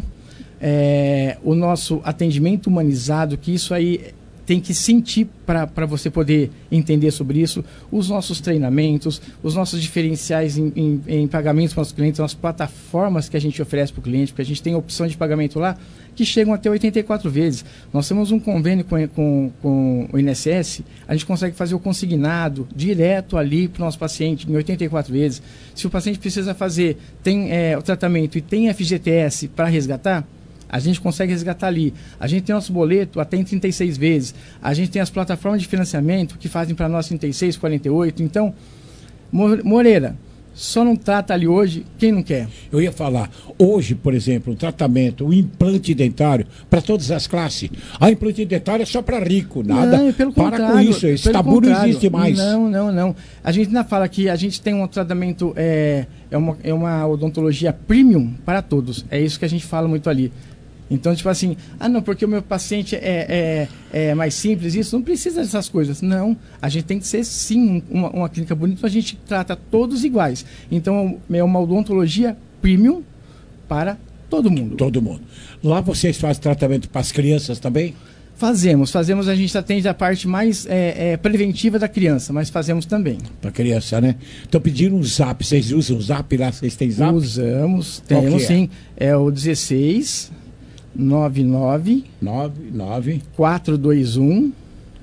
é, o nosso atendimento humanizado, que isso aí tem que sentir para você poder entender sobre isso, os nossos treinamentos, os nossos diferenciais em, em, em pagamentos para os clientes, as plataformas que a gente oferece para o cliente, porque a gente tem opção de pagamento lá que chegam até oitenta e quatro vezes. Nós temos um convênio com, com, com o I N S S, a gente consegue fazer o consignado direto ali para o nosso paciente em oitenta e quatro vezes. Se o paciente precisa fazer tem, é, o tratamento e tem F G T S para resgatar, a gente consegue resgatar ali. A gente tem nosso boleto até em trinta e seis vezes. A gente tem as plataformas de financiamento que fazem para nós trinta e seis, quarenta e oito. Então, Moreira, só não trata ali hoje quem não quer. Eu ia falar, hoje, por exemplo, o tratamento, o implante dentário, para todas as classes. A implante dentário é só para rico, nada. Não, pelo para contrário, com isso, esse tabu não existe mais. Não, não, não. A gente ainda fala que a gente tem um tratamento, é, é, uma, é uma odontologia premium para todos. É isso que a gente fala muito ali. Então, tipo assim, ah não, porque o meu paciente é, é, é mais simples, isso não precisa dessas coisas. Não, a gente tem que ser sim uma, uma clínica bonita, a gente trata todos iguais. Então, é uma odontologia premium para todo mundo. Todo mundo. Lá vocês fazem tratamento para as crianças também? Fazemos, fazemos, a gente atende a parte mais é, é, preventiva da criança, mas fazemos também. Para criança, né? Estão pedindo um zap, vocês usam o zap lá, vocês têm zap? Usamos, temos sim, é o dezesseis nove nove nove quatro dois um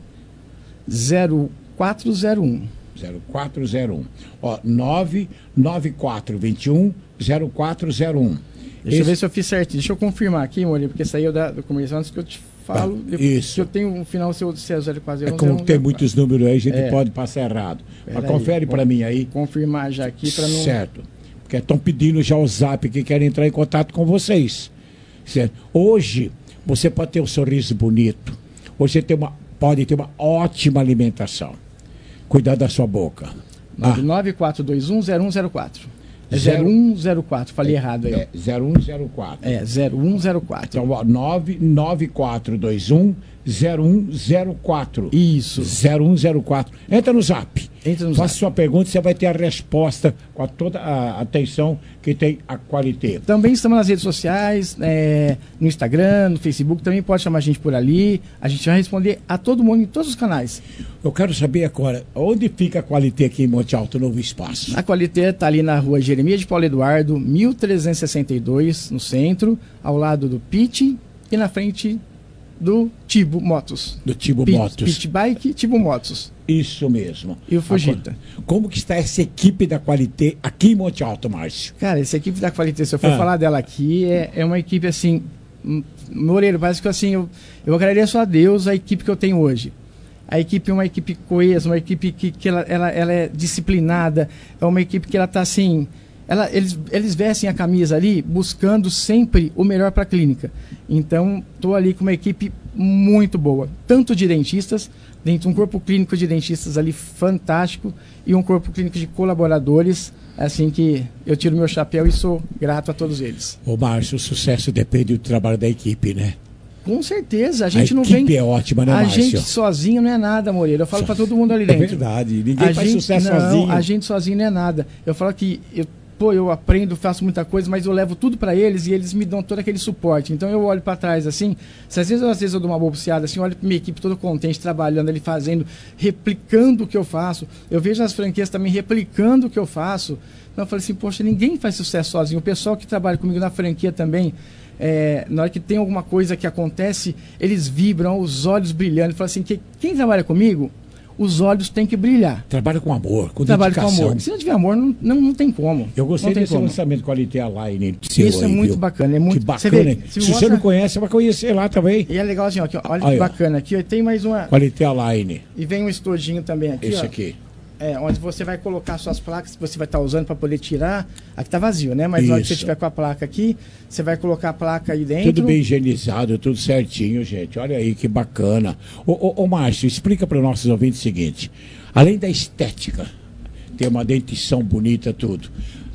zero quatro zero um. zero quatro zero um. Ó, nove nove quatro dois um zero quatro zero um. Deixa Esse... eu ver se eu fiz certinho. Deixa eu confirmar aqui, Moreira, porque saiu da, do comercial antes que eu te falo. Ah, isso. Se eu tenho um final, se eu disser zero quatro zero um. É como tem muitos números aí, a gente é. pode passar errado. Pera Mas confere para mim aí. Confirmar já aqui para não... Certo. Porque estão pedindo já o zap que querem entrar em contato com vocês. Certo? Hoje, você pode ter um sorriso bonito. Hoje você tem uma, pode ter uma ótima alimentação. Cuidar da sua boca. nove quatro dois um zero um zero quatro. É zero um zero quatro, falei é, errado aí. É zero um zero quatro. É, zero um zero quatro. Então, nove nove quatro dois um zero um zero quatro. Isso. zero um zero quatro. Entra no zap. Entra no Faça zap. sua pergunta, você vai ter a resposta com a toda a atenção que tem a qualidade. Também estamos nas redes sociais, é, no Instagram, no Facebook, também pode chamar a gente por ali. A gente vai responder a todo mundo em todos os canais. Eu quero saber agora, onde fica a qualidade aqui em Monte Alto, Novo Espaço? A qualidade está ali na rua Jeremias de Paulo Eduardo, mil trezentos e sessenta e dois, no centro, ao lado do Pit e na frente do Tibo Motos. Do Tibo Pit, Motos. Pit Bike, Tibo Motos. Isso mesmo. E o Fujita. Como que está essa equipe da Qualité aqui em Monte Alto, Márcio? Cara, essa equipe da Qualité, se eu for ah. falar dela aqui, é, é uma equipe assim... Moreira, parece que assim, eu, eu agradeço a Deus a equipe que eu tenho hoje. A equipe é uma equipe coesa, uma equipe que, que ela, ela, ela é disciplinada, é uma equipe que ela está assim... Ela, eles, eles vestem a camisa ali buscando sempre o melhor para a clínica. Então, estou ali com uma equipe muito boa, tanto de dentistas, dentro de um corpo clínico de dentistas ali fantástico e um corpo clínico de colaboradores, assim que eu tiro meu chapéu e sou grato a todos eles. Ô Márcio, o sucesso depende do trabalho da equipe, né? Com certeza, a gente a não vem... A equipe vem... é ótima, né, a Márcio? A gente sozinho não é nada, Moreira. Eu falo para todo mundo ali É dentro. verdade, ninguém a faz gente... sucesso não, sozinho. A gente sozinho não é nada. Eu falo que... Eu... Pô, eu aprendo, faço muita coisa, mas eu levo tudo para eles e eles me dão todo aquele suporte. Então eu olho para trás assim, se às vezes, às vezes eu dou uma bolseada assim, eu olho para minha equipe toda contente, trabalhando ali, fazendo, replicando o que eu faço. Eu vejo as franquias também replicando o que eu faço. Então eu falei assim, poxa, ninguém faz sucesso sozinho. O pessoal que trabalha comigo na franquia também, é, na hora que tem alguma coisa que acontece, eles vibram, os olhos brilhando. Eu falo assim, que quem trabalha comigo, os olhos têm que brilhar. Trabalha com amor, com Trabalho dedicação. com amor. Se não tiver amor, não, não, não tem como. Eu gostei não desse como. lançamento Qualité Line. Isso aí, é muito viu? bacana. É muito que bacana. vê, se se mostra... você não conhece, você vai conhecer lá também. E é legal assim, ó, aqui, ó, olha aí, que bacana. Aqui ó, tem mais uma... Qualité Line. E vem um estojinho também aqui, Esse ó. aqui. É, onde você vai colocar suas placas que você vai estar usando para poder tirar. Aqui tá vazio, né? Mas na hora que você tiver com a placa aqui, você vai colocar a placa aí dentro. Tudo bem higienizado, tudo certinho, gente. Olha aí que bacana. Ô, ô, ô Márcio, explica para os nossos ouvintes o seguinte. Além da estética, ter uma dentição bonita, tudo.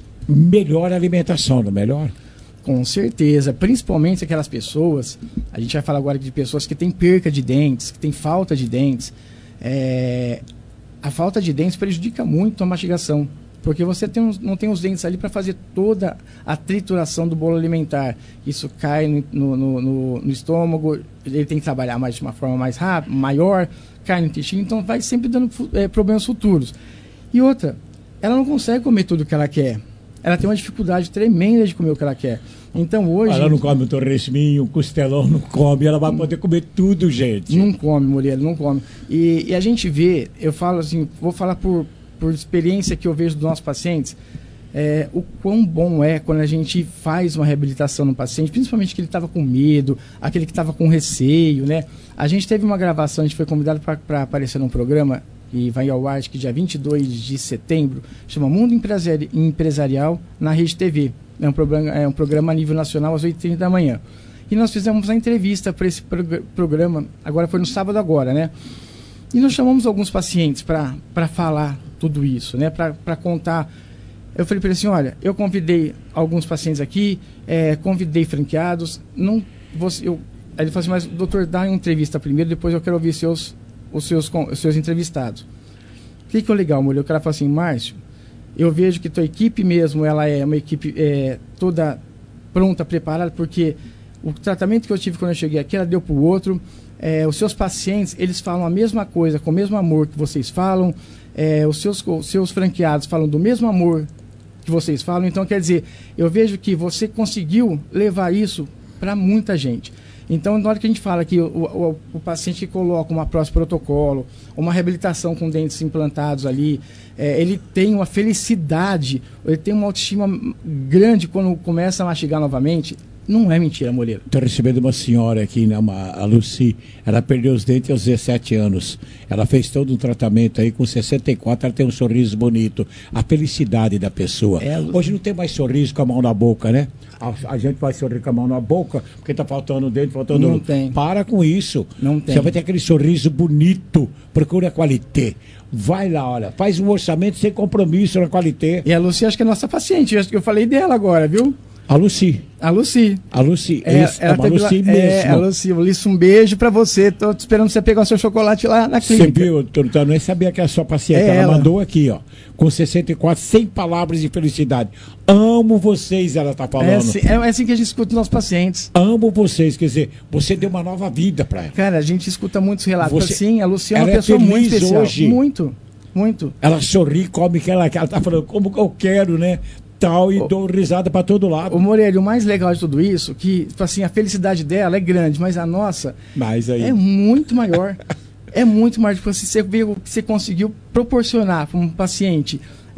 Melhor alimentação, não é melhor? Com certeza. Principalmente aquelas pessoas, a gente vai falar agora de pessoas que têm perca de dentes, que têm falta de dentes. É... A falta de dentes prejudica muito a mastigação, porque você tem uns, não tem os dentes ali para fazer toda a trituração do bolo alimentar. Isso cai no, no, no, no estômago, ele tem que trabalhar mais de uma forma mais rápida, maior, cai no intestino, então vai sempre dando é, problemas futuros. E outra, ela não consegue comer tudo o que ela quer. Ela tem uma dificuldade tremenda de comer o que ela quer. Então hoje... Ela não come um torresminho, um costelão, não come. Ela vai poder comer tudo, gente. Não come, Moreira, não come. E, e a gente vê, eu falo assim, vou falar por, por experiência que eu vejo dos nossos pacientes, é, o quão bom é quando a gente faz uma reabilitação no paciente, principalmente que ele estava com medo, aquele que estava com receio, né? A gente teve uma gravação, a gente foi convidado para aparecer num programa e vai ao ar, acho que dia vinte e dois de setembro, chama Mundo Empresari- Empresarial na Rede T V. É um, programa, é um programa a nível nacional às oito e trinta da manhã. E nós fizemos a entrevista para esse prog- programa, agora foi no sábado agora, né? E nós chamamos alguns pacientes para falar tudo isso, né? Para contar. Eu falei para ele assim, olha, eu convidei alguns pacientes aqui, é, convidei franqueados, não, você, eu, aí ele falou assim, mas doutor, dá uma entrevista primeiro, depois eu quero ouvir seus, os, seus, os seus entrevistados. O que que é legal, mulher? O cara falou assim, Márcio, eu vejo que tua equipe mesmo, ela é uma equipe é, toda pronta, preparada, porque o tratamento que eu tive quando eu cheguei aqui, ela deu para o outro. É, os seus pacientes, eles falam a mesma coisa, com o mesmo amor que vocês falam. É, os, seus, os seus franqueados falam do mesmo amor que vocês falam. Então, quer dizer, eu vejo que você conseguiu levar isso para muita gente. Então, na hora que a gente fala que o, o, o paciente que coloca uma prótese protocolo, uma reabilitação com dentes implantados ali, é, ele tem uma felicidade, ele tem uma autoestima grande quando começa a mastigar novamente. Não é mentira, Moreira. Estou recebendo uma senhora aqui, né, uma, a Lucy. Ela perdeu os dentes aos dezessete anos. Ela fez todo um tratamento aí, com sessenta e quatro, ela tem um sorriso bonito. A felicidade da pessoa. É, hoje não tem mais sorriso com a mão na boca, né? A, a gente vai sorrir com a mão na boca, porque está faltando dente, faltando... Não tem. Para com isso. Não tem. Você vai ter aquele sorriso bonito. Procura a qualité. Vai lá, olha, faz um orçamento sem compromisso na qualité. E a Lucy, acho que é nossa paciente. Eu falei dela agora, viu? A Lucy. A Lucy. A Lucy. É, Isso, é uma Lucy lá, mesmo. É, a Lucy. Lucy, um beijo pra você. Tô esperando você pegar o seu chocolate lá na clínica. Você viu, eu não sabia que é a sua paciente. É ela, ela mandou aqui, ó, com sessenta e quatro, sem palavras de felicidade. Amo vocês, ela tá falando. É assim, é assim que a gente escuta os nossos pacientes. Amo vocês, quer dizer, você deu uma nova vida pra ela. Cara, a gente escuta muitos relatos. Você, assim, a Lucy é uma ela pessoa é feliz muito especial. Hoje. Muito, muito. Ela sorri, come que ela quer. Ela tá falando, como que eu quero, né? Tal, e o, dou risada para todo lado. O Moreira, o mais legal de tudo isso, que assim, a felicidade dela é grande, mas a nossa mas aí... é muito maior. É muito maior. Tipo, assim, você vê o que você conseguiu proporcionar para um paciente.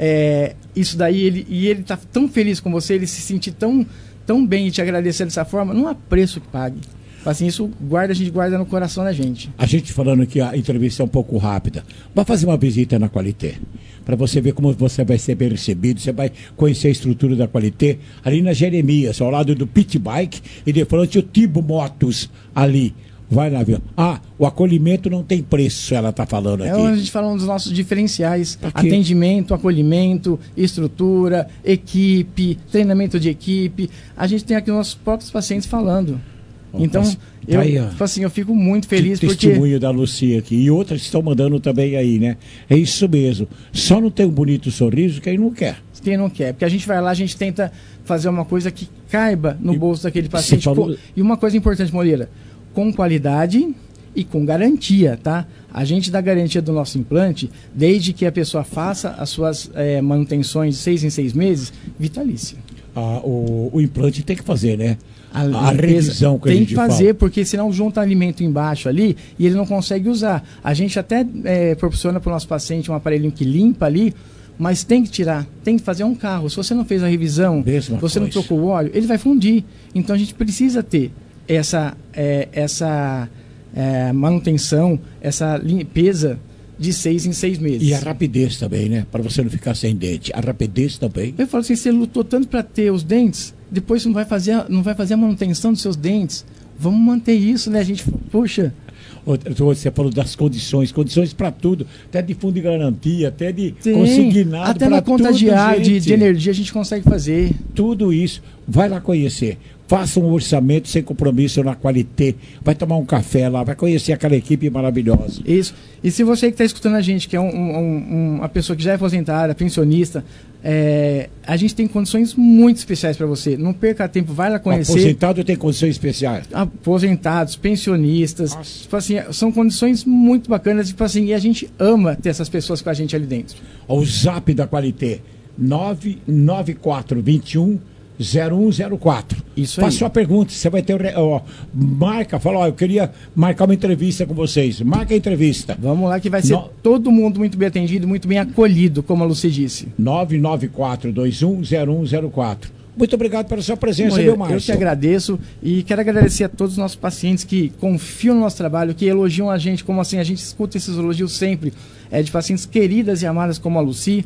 É, isso daí, ele, e ele tá tão feliz com você, ele se sentir tão, tão bem e te agradecer dessa forma, não há preço que pague. Assim, isso guarda, a gente guarda no coração da gente. A gente falando que a entrevista é um pouco rápida. Vai fazer uma visita na Qualité, para você ver como você vai ser bem recebido. Você vai conhecer a estrutura da Qualité ali na Jeremias, ao lado do Pit Bike, e de frente o Tibo Motos ali. Vai lá ver. Ah, o acolhimento não tem preço, ela está falando aqui. É onde a gente fala um dos nossos diferenciais. Aqui. Atendimento, acolhimento, estrutura, equipe, treinamento de equipe. A gente tem aqui os nossos próprios pacientes falando. Então, Mas, eu, tá aí, tipo assim, eu fico muito feliz que porque... testemunho da Lucia aqui. E outras estão mandando também aí, né? É isso mesmo. Só não tem um bonito sorriso quem não quer. Quem não quer. Porque a gente vai lá, a gente tenta fazer uma coisa que caiba no e, bolso daquele paciente. Falou... E uma coisa importante, Moreira, com qualidade e com garantia, tá? A gente dá garantia do nosso implante, desde que a pessoa faça as suas é, manutenções de seis em seis meses, vitalícia. Ah, o, o implante tem que fazer, né? A, a revisão que a gente tem que fazer, fala. Porque senão junta alimento embaixo ali e ele não consegue usar. A gente até é, proporciona para o nosso paciente um aparelhinho que limpa ali, mas tem que tirar, tem que fazer um carro. Se você não fez a revisão, Mesma você coisa. não trocou o óleo, ele vai fundir. Então a gente precisa ter essa, é, essa é, manutenção, essa limpeza de seis em seis meses. E a rapidez também, né? Para você não ficar sem dente. A rapidez também. Eu falo assim, você lutou tanto para ter os dentes, depois você não vai fazer, não vai fazer a manutenção dos seus dentes. Vamos manter isso, né? A gente, puxa... Você falou das condições, condições para tudo, até de fundo de garantia, até de Sim, consignado, até na conta tudo, de ar, de, gente. de energia a gente consegue fazer. Tudo isso, vai lá conhecer. Faça um orçamento sem compromisso na Qualité. Vai tomar um café lá, vai conhecer aquela equipe maravilhosa. Isso. E se você que está escutando a gente, que é um, um, uma pessoa que já é aposentada, pensionista, é, a gente tem condições muito especiais para você. Não perca tempo, vai lá conhecer. O aposentado tem condições especiais? Aposentados, pensionistas. Tipo assim, são condições muito bacanas. Tipo assim, e a gente ama ter essas pessoas com a gente ali dentro. O zap da Qualité, nove nove quatro dois um zero um zero quatro. Isso aí. Faça sua pergunta, você vai ter, ó, marca, fala, ó, eu queria marcar uma entrevista com vocês. Marca a entrevista. Vamos lá que vai ser no... todo mundo muito bem atendido, muito bem acolhido, como a Lucy disse. nove nove quatro dois um zero um zero quatro. Muito obrigado pela sua presença, Moreira, meu Márcio. Eu te agradeço e quero agradecer a todos os nossos pacientes que confiam no nosso trabalho, que elogiam a gente, como assim, a gente escuta esses elogios sempre, é, de pacientes queridas e amadas como a Lucy.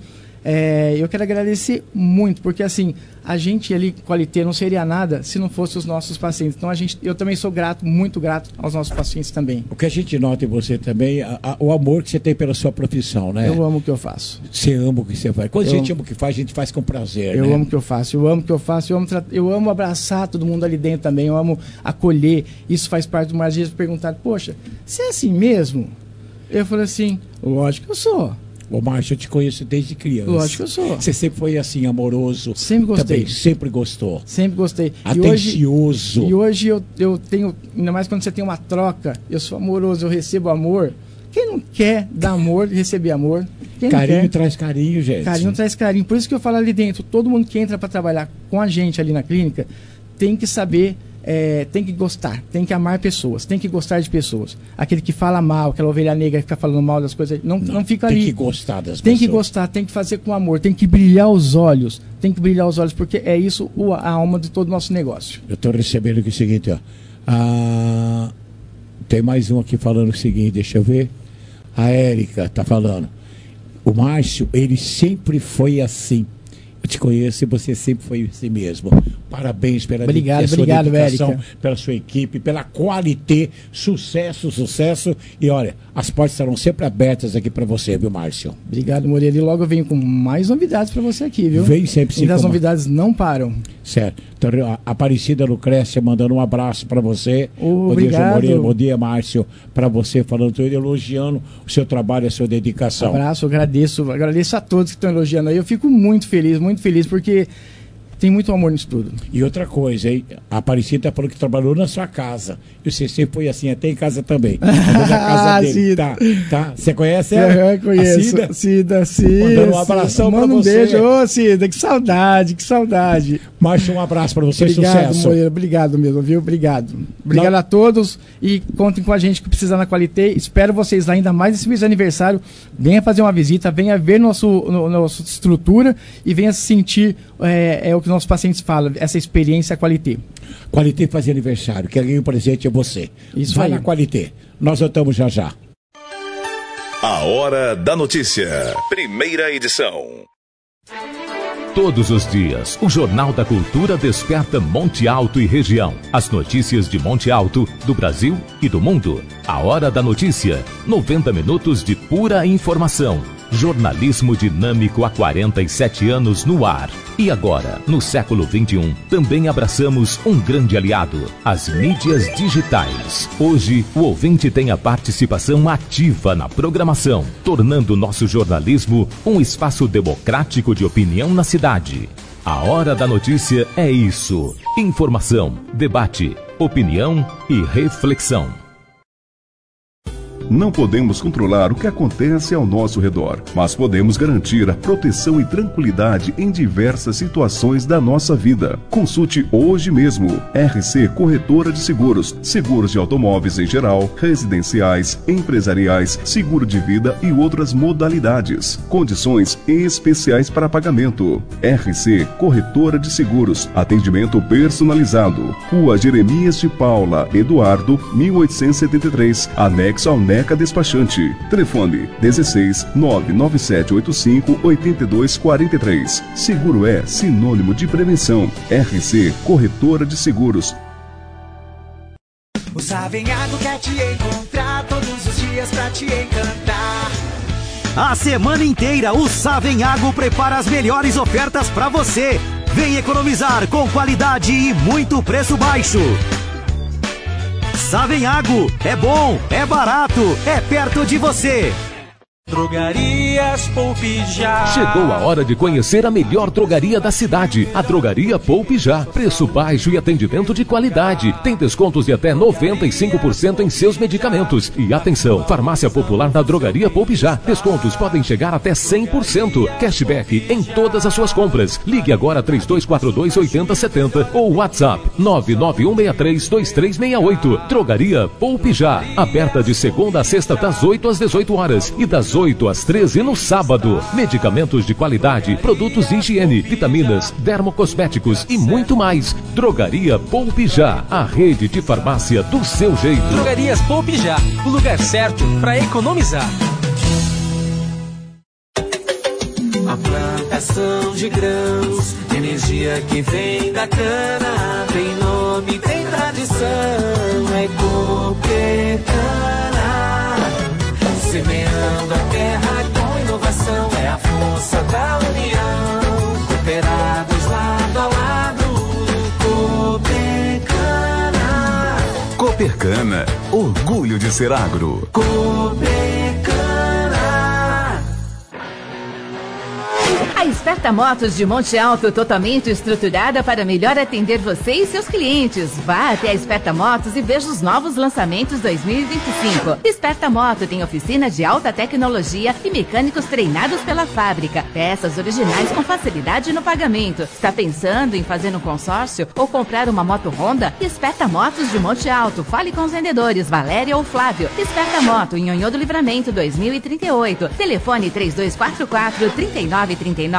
É, eu quero agradecer muito, porque assim, a gente ali, Qualité, não seria nada se não fosse os nossos pacientes. Então a gente, eu também sou grato, muito grato aos nossos pacientes também. O que a gente nota em você também, a, a, o amor que você tem pela sua profissão, né? Eu amo o que eu faço. Você ama o que você faz. Quando eu a gente amo. ama o que faz, a gente faz com prazer, Eu né? amo o que eu faço, eu amo o que eu faço, eu amo, eu amo abraçar todo mundo ali dentro também, eu amo acolher. Isso faz parte do mais vezes perguntar, poxa, você é assim mesmo? Eu falei assim, lógico que eu sou. Ô, Márcio, eu te conheço desde criança. Lógico que eu sou. Você sempre foi assim, amoroso. Sempre gostei. Também, sempre gostou. Sempre gostei. Atencioso. E hoje, e hoje eu, eu tenho, ainda mais quando você tem uma troca, eu sou amoroso, eu recebo amor. Quem não quer dar amor, receber amor? Quem carinho quer? traz carinho, gente. Carinho traz carinho. Por isso que eu falo ali dentro, todo mundo que entra para trabalhar com a gente ali na clínica tem que saber, é, tem que gostar, tem que amar pessoas, tem que gostar de pessoas. Aquele que fala mal, aquela ovelha negra que fica falando mal das coisas, não, não, não fica tem ali. Tem que gostar das tem pessoas. Tem que gostar, tem que fazer com amor, tem que brilhar os olhos, tem que brilhar os olhos, porque é isso o, a alma de todo o nosso negócio. Eu estou recebendo aqui o seguinte, ó. Ah, tem mais um aqui falando o seguinte, deixa eu ver. A Érica está falando. O Márcio, ele sempre foi assim. Eu te conheço e você sempre foi assim mesmo. Parabéns pela obrigado, sua obrigado, dedicação, Érica. pela sua equipe, pela qualité. Sucesso, sucesso. E olha, as portas estarão sempre abertas aqui para você, viu, Márcio? Obrigado, Moreira. E logo eu venho com mais novidades para você aqui, viu? Vem sempre sim. E as como... novidades não param. Certo. Então, a Aparecida Lucrécia mandando um abraço para você. Oh, bom obrigado. dia, João Moreira. Bom dia, Márcio. Para você, falando tudo, elogiando o seu trabalho, a sua dedicação. Um abraço, eu agradeço. Agradeço a todos que estão elogiando aí. Eu fico muito feliz, muito feliz, porque tem muito amor nisso tudo. E outra coisa, hein? A Aparecida falou que trabalhou na sua casa. E você sempre foi assim, até em casa também. Na casa dele. Tá, tá. Você conhece ela? Eu conheço. Cida? Cida, Cida. Mandando um abração para Manda um você. beijo. Ô, Cida, que saudade, que saudade. Márcio, um abraço para você, obrigado, sucesso. Moreira, obrigado mesmo, viu? Obrigado. Obrigado Não. a todos e contem com a gente que precisa na Qualité. Espero vocês lá, ainda mais esse mês de aniversário. Venha fazer uma visita, venha ver nosso, no, nossa estrutura e venha sentir é, é o que nossos pacientes falam, essa experiência Qualité. Qualité faz aniversário, quem ganha o presente é você. Isso Vai aí. na Qualité. Nós voltamos já já. A Hora da Notícia. Primeira edição. Todos os dias, o Jornal da Cultura desperta Monte Alto e região. As notícias de Monte Alto, do Brasil e do mundo. A Hora da Notícia. noventa minutos de pura informação. Jornalismo dinâmico há quarenta e sete anos no ar. E agora, no século vinte e um, também abraçamos um grande aliado, as mídias digitais. Hoje, o ouvinte tem a participação ativa na programação, tornando o nosso jornalismo um espaço democrático de opinião na cidade. A Hora da Notícia é isso: informação, debate, opinião e reflexão. Não podemos controlar o que acontece ao nosso redor, mas podemos garantir a proteção e tranquilidade em diversas situações da nossa vida. Consulte hoje mesmo. R C Corretora de Seguros. Seguros de automóveis em geral, residenciais, empresariais, seguro de vida e outras modalidades. Condições especiais para pagamento. R C Corretora de Seguros. Atendimento personalizado. Rua Jeremias de Paula, Eduardo, mil oitocentos e setenta e três. Anexo ao Neca Despachante. Telefone dezesseis nove nove sete oito cinco oito dois quatro três. Seguro é sinônimo de prevenção. R C Corretora de Seguros. O Savenhago quer te encontrar todos os dias pra te encantar. A semana inteira o Savenhago prepara as melhores ofertas pra você. Vem economizar com qualidade e muito preço baixo. Savenhago, é bom, é barato, é perto de você. Drogarias Poupe Já. Chegou a hora de conhecer a melhor drogaria da cidade, a Drogaria Poupe Já. Preço baixo e atendimento de qualidade. Tem descontos de até noventa e cinco por cento em seus medicamentos. E atenção, farmácia popular na Drogaria Poupe Já. Descontos podem chegar até cem por cento. Cashback em todas as suas compras. Ligue agora três dois quatro dois oito zero sete zero ou WhatsApp nove nove um seis três dois três seis oito. Drogaria Poupe Já. Aberta de segunda a sexta das oito às dezoito horas e das oito às treze no sábado. Medicamentos de qualidade, produtos de higiene, vitaminas, dermocosméticos e muito mais. Drogaria Poupe Já, a rede de farmácia do seu jeito. Drogarias Poupe Já, o lugar certo para economizar. A plantação de grãos, energia que vem da cana, tem nome, tem tradição, é Coopercana. Semeando a terra com inovação, é a força da união. Cooperados lado a lado, Coopercana. Coopercana, orgulho de ser agro. Coopercana. A Esperta Motos de Monte Alto, totalmente estruturada para melhor atender você e seus clientes. Vá até a Esperta Motos e veja os novos lançamentos dois mil e vinte e cinco. Esperta Moto tem oficina de alta tecnologia e mecânicos treinados pela fábrica. Peças originais com facilidade no pagamento. Está pensando em fazer um consórcio ou comprar uma moto Honda? Esperta Motos de Monte Alto. Fale com os vendedores Valéria ou Flávio. Esperta Moto em Nhonhô do Livramento dois mil e trinta e oito. Telefone três dois quatro quatro, três nove três nove.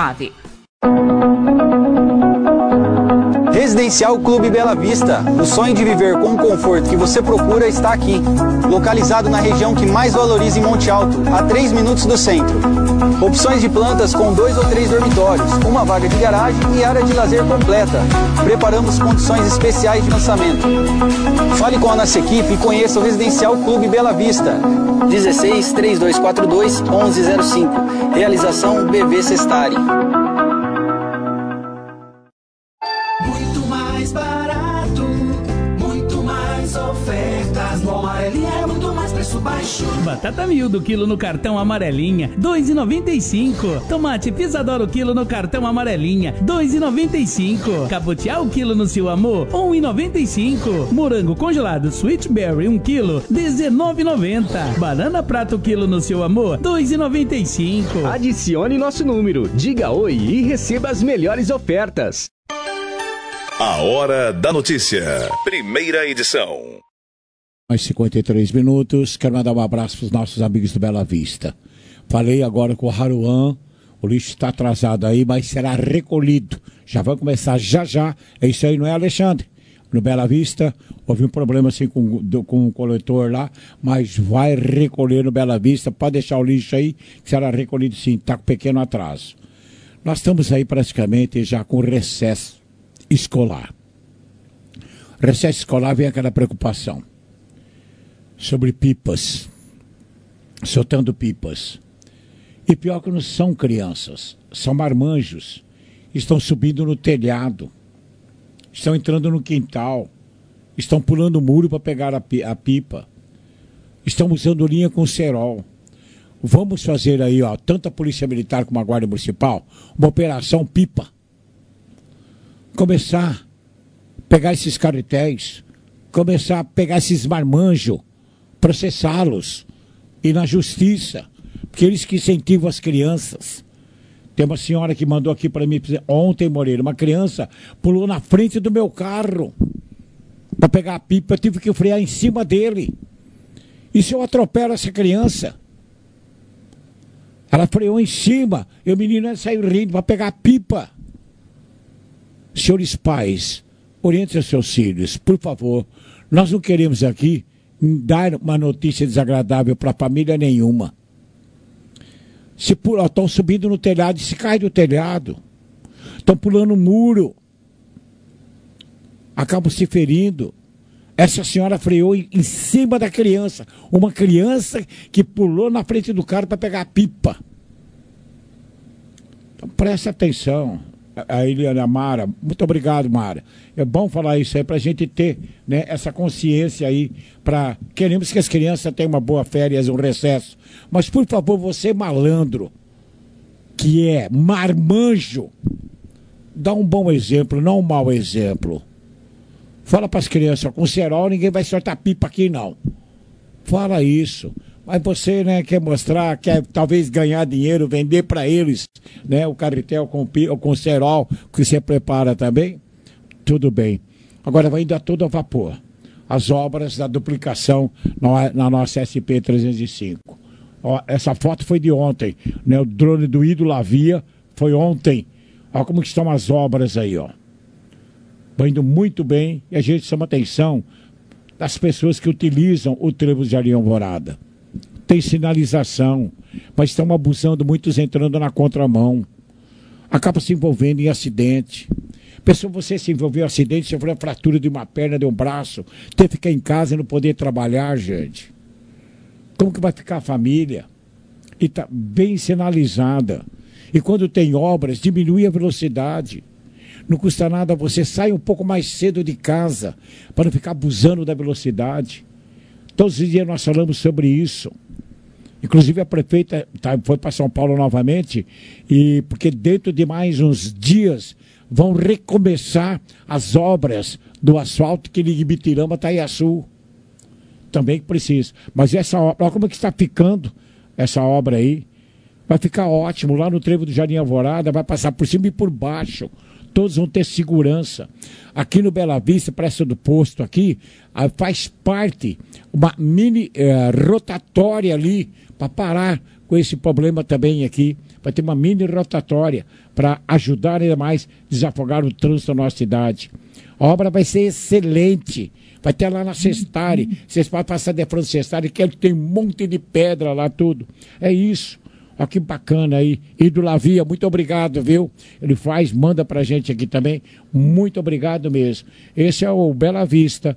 Residencial Clube Bela Vista. O sonho de viver com o conforto que você procura está aqui. Localizado na região que mais valoriza em Monte Alto, a três minutos do centro. Opções de plantas com dois ou três dormitórios, uma vaga de garagem e área de lazer completa. Preparamos condições especiais de lançamento. Fale com a nossa equipe e conheça o Residencial Clube Bela Vista. dezesseis, três dois quatro dois, onze zero cinco. Realização B V Sestari. Muito mais barato, muito mais ofertas. No Amarelinha é muito mais preço baixo. Batata miúdo quilo no cartão Amarelinha, dois reais e noventa e cinco. Tomate Pisadoro quilo no cartão Amarelinha, dois reais e noventa e cinco. Cabutiá o quilo no Seu Amor, um real e noventa e cinco. Morango congelado Sweet Berry um quilo, dezenove reais e noventa. Banana prato quilo no Seu Amor, dois reais e noventa e cinco. Adicione nosso número, diga oi e receba as melhores ofertas. A Hora da Notícia, primeira edição. Mais cinquenta e três minutos, quero mandar um abraço para os nossos amigos do Bela Vista. Falei agora com o Haruan, o lixo está atrasado aí, mas será recolhido. Já vai começar já já, é isso aí, não é, Alexandre? No Bela Vista, houve um problema assim com, do, com o coletor lá, mas vai recolher no Bela Vista, pode deixar o lixo aí, que será recolhido sim, está com pequeno atraso. Nós estamos aí praticamente já com recesso escolar. Recesso escolar vem aquela preocupação sobre pipas, soltando pipas. E pior que não são crianças, são marmanjos. Estão subindo no telhado, estão entrando no quintal, estão pulando o muro para pegar a, pi- a pipa, estão usando linha com cerol. Vamos fazer aí, ó, tanto a Polícia Militar como a Guarda Municipal, uma operação pipa. Começar a pegar esses carretéis, começar a pegar esses marmanjos, processá-los, ir na justiça, porque eles que incentivam as crianças. Tem uma senhora que mandou aqui para mim, ontem, Moreira, uma criança pulou na frente do meu carro para pegar a pipa, eu tive que frear em cima dele. E se eu atropelo essa criança? Ela freou em cima, e o menino saiu rindo para pegar a pipa. Senhores pais, orientem os seus filhos, por favor. Nós não queremos aqui dar uma notícia desagradável para família nenhuma. Se estão subindo no telhado, se cai do telhado, estão pulando o muro, acabam se ferindo. Essa senhora freou em, em cima da criança, uma criança que pulou na frente do carro para pegar a pipa. Então presta atenção. A Eliana Mara, muito obrigado, Mara. É bom falar isso aí para a gente ter, né, essa consciência aí. Pra... Queremos que as crianças tenham uma boa férias, um recesso. Mas, por favor, você malandro, que é marmanjo, dá um bom exemplo, não um mau exemplo. Fala para as crianças, com cerol ninguém vai soltar pipa aqui, não. Fala isso. Mas você, né, quer mostrar, quer talvez ganhar dinheiro, vender para eles, né, o carretel com, com cerol que você prepara também, tudo bem. Agora vai indo a todo vapor. As obras da duplicação na, na nossa S P trezentos e cinco. Ó, essa foto foi de ontem, né, o drone do Ido Lavia foi ontem. Olha como estão as obras aí, ó. Vai indo muito bem e a gente chama atenção das pessoas que utilizam o trevo de Jardim Alvorada. Tem sinalização, mas estão abusando, muitos entrando na contramão. Acaba se envolvendo em acidente. Pessoa, você se envolveu em acidente, sofreu a fratura de uma perna, de um braço, ter que ficar em casa e não poder trabalhar, gente. Como que vai ficar a família? E está bem sinalizada. E quando tem obras, diminui a velocidade. Não custa nada, você sai um pouco mais cedo de casa, para não ficar abusando da velocidade. Todos os dias nós falamos sobre isso. Inclusive a prefeita tá, foi para São Paulo novamente, e porque dentro de mais uns dias vão recomeçar as obras do asfalto que liga Ibitirama a Itaiaçu. Também precisa. Mas essa obra, olha como é que está ficando essa obra aí. Vai ficar ótimo. Lá no trevo do Jardim Alvorada, vai passar por cima e por baixo. Todos vão ter segurança. Aqui no Bela Vista, Praça do Posto, aqui, faz parte uma mini eh, rotatória ali para parar com esse problema também aqui. Vai ter uma mini rotatória para ajudar ainda mais a desafogar o trânsito na nossa cidade. A obra vai ser excelente. Vai ter lá na Sestari. Vocês podem passar de frente à Sestari, que tem um monte de pedra lá, tudo. É isso. Olha que bacana aí. E do Lavia, muito obrigado, viu? Ele faz, manda pra gente aqui também. Muito obrigado mesmo. Esse é o Bela Vista.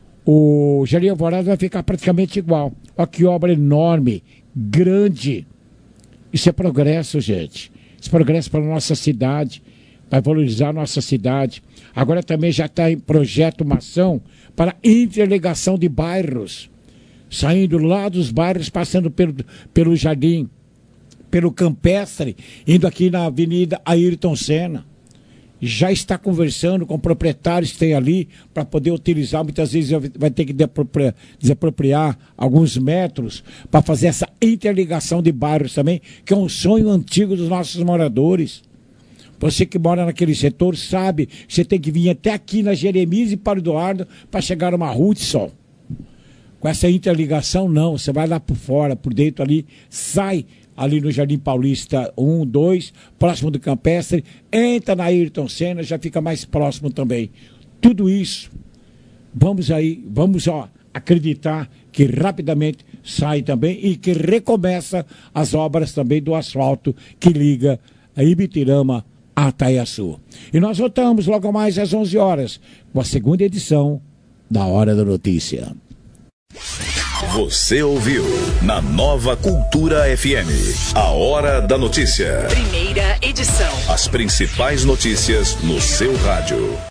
O Jardim Alvorada vai ficar praticamente igual. Olha que obra enorme, grande. Isso é progresso, gente. Isso é progresso para a nossa cidade. Vai valorizar a nossa cidade. Agora também já está em projeto uma ação para interligação de bairros. Saindo lá dos bairros, passando pelo, pelo Jardim, pelo Campestre, indo aqui na Avenida Ayrton Senna. Já está conversando com proprietários que tem ali para poder utilizar. Muitas vezes vai ter que desapropriar alguns metros para fazer essa interligação de bairros também, que é um sonho antigo dos nossos moradores. Você que mora naquele setor sabe que você tem que vir até aqui na Jeremias e para o Eduardo para chegar numa Hudson. Com essa interligação, não. Você vai lá por fora, por dentro ali, sai ali no Jardim Paulista um, dois, próximo do Campestre, entra na Ayrton Senna, já fica mais próximo também. Tudo isso, vamos aí, vamos ó, acreditar que rapidamente sai também e que recomeça as obras também do asfalto que liga a Ibitirama a Itaiaçu. E nós voltamos logo mais às onze horas com a segunda edição da Hora da Notícia. Você ouviu na Nova Cultura F M, a Hora da Notícia. Primeira edição. As principais notícias no seu rádio.